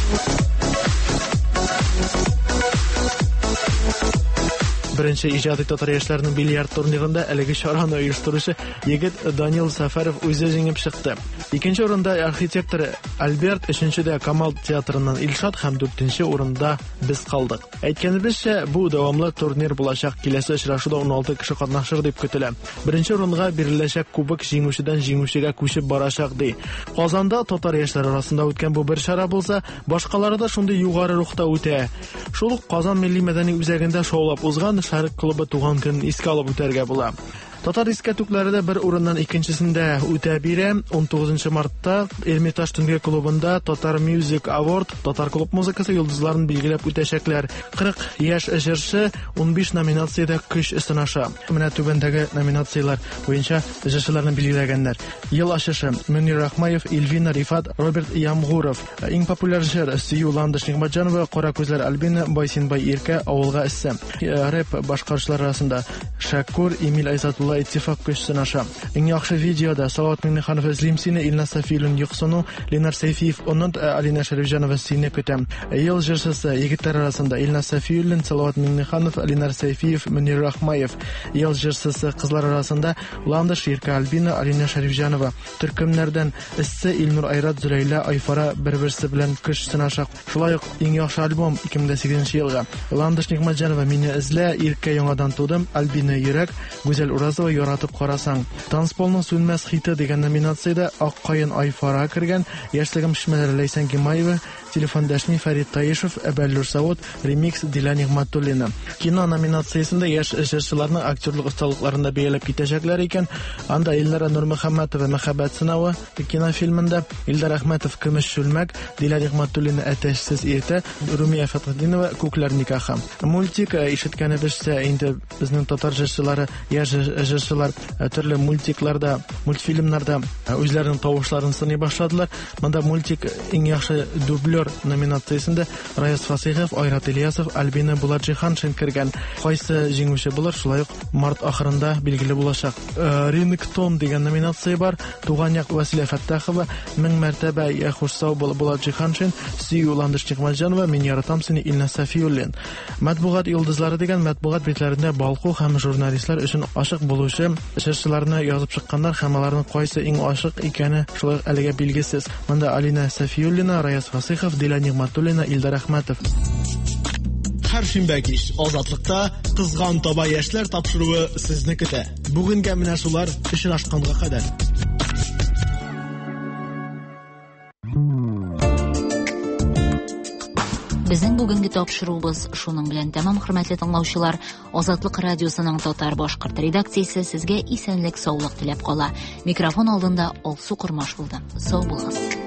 Беренче иҗади татар яшьләренең бильярд турнирында әлеге чараны оештыручы егет Данил Сафаров үзе җиңеп чыкты. Икенче урында архитектор Альберт, өченчедә Камал театрыннан Илшат һәм 4нче урында без калдык. Әйткәнебезчә, бу дәвамлы турнир булачак. Киләсе очрашуда 16 кеше катнашыр дип көтелә. Беренче урынга биреләчәк кубок җиңүчедән җиңүчегә күчеп барачак ди. Казанда татар яшьләре арасында үткән бу бер чара булса, башкалары да шундый югары рухта үтә. Шул ук Казан милли мәдәни үзәгендә шоулап узган Шәрык клубы туган көн искә алып үтәргә була. Татар искәртүкләре бер урыннан икенчесендә үтә бирә. 19 мартта Эрмитаж төнге клубында Татар Music Award, татар клуб музыкасы йолдызларын билгеләп үтәчәкләр. 40 яшь җырчы 15 номинациядә көч сынаша. Менә түбәндәге номинациялар буенча җырчыларны билгеләгәннәр. Ел ачышы: Мөнир Рахмаев, Эльвина Рифат, Роберт Ямгуров. Иң популяр җыр: Сию Ландыш Нигъмәтҗанова, Кара күзләр Альбина, Байсинбай Иркә, Авылга эссе. Рэп башкаручылар арасында Шакур, Эмиль Айзатулла иттифак көч сынаша. Иң яхшы видеода Салават Миңнеханов Эзлим сине, Илназ Сафиуллин Юксыну, Ленар Сайфиев оннан Алина Шәрифҗанова сине көтәм. Ел җырчысы егетләр арасында Илназ Сафиуллин, Салават Миңнеханов, Ленар Сайфиев, Мөнир Рахмаев. Ел җырчысы кызлар арасында Ландыш Иркә Альбина, Алина Шәрифҗанова. Төркемнәрдән эссе Илнур Айрат, Зөләйлә Айфара бер-берсе белән көч сынаша. Шулай ук иң яхшы альбом 2008 елга Ландыш Нигъмәтҗанова Мине эзлә, Иркә яңадан тудым, Альбина Йөрәк, Гүзәл Уразова Яратып карасаң. Танцполның сүнмәс хите дигән номинациядә Аккаен Айфара кергән, яшьлегем шимәләре Ләйсән Гимаева, телефон дәшми Фәрит Таишев, Әбәллүр Савут, ремикс Дилә Нигъмәтуллина. Кино номинациясендә яшь җырчыларның актерлык осталыкларында бәяләп китәчәкләр икән. Анда Илнара Нурмөхәммәтова Мәхәббәт сынавы кинофильмында, Илдар Әхмәтов Көмеш чүлмәк, Дилә Нигъмәтуллина Әтәшсез иртә, Румия Фәтхетдинова Күкләр никахы. Мультик ишеткәнебезчә инде безнең татар җырчылары, яшь җырчылар төрле мультикларда, мультфильмнарда үзләренең тавышларын сыный башладылар. Монда мультик иң яхшы дублер актер номинациясендә Раяз Фасихов, Айрат Ильясов, Альбина Буладжиханшин кергән. Кайсы җиңүче булыр, шулай ук март ахырында билгеле булачак. Рингтон дигән номинация бар. Туган як Василия Фаттахова, 1000 мәртәбә я хушсау Буладжиханшин, Сию Ландыш Нигъмәтҗанова, Мин яратам сине Илназ Сафиуллин. Матбугат йолдызлары дигән матбугат битләрендә балку һәм журналистлар өчен ашык булучы шәхесләрне язып чыкканнар һәм аларның кайсы иң ашык икәне шулай әлегә билгесез. Монда Алина Сафиуллина, Раяз Фасихов, Дилә Нигъмәтуллина, Илдар Әхмәтов. Һәр шимбә кич Азатлыкта кызган таба яшьләр тапшыруы сезне көтә. Бүгенгә менә шулар очрашканга кадәр. Безнең бүгенге тапшыруыбыз шуның белән тәмам, хөрмәтле тыңлаучылар. Азатлык радиосының татар-башкорт редакциясе сезгә исәнлек, саулык теләп кала. Микрофон алдында Алсу Курмаш булды. Сау булыгыз.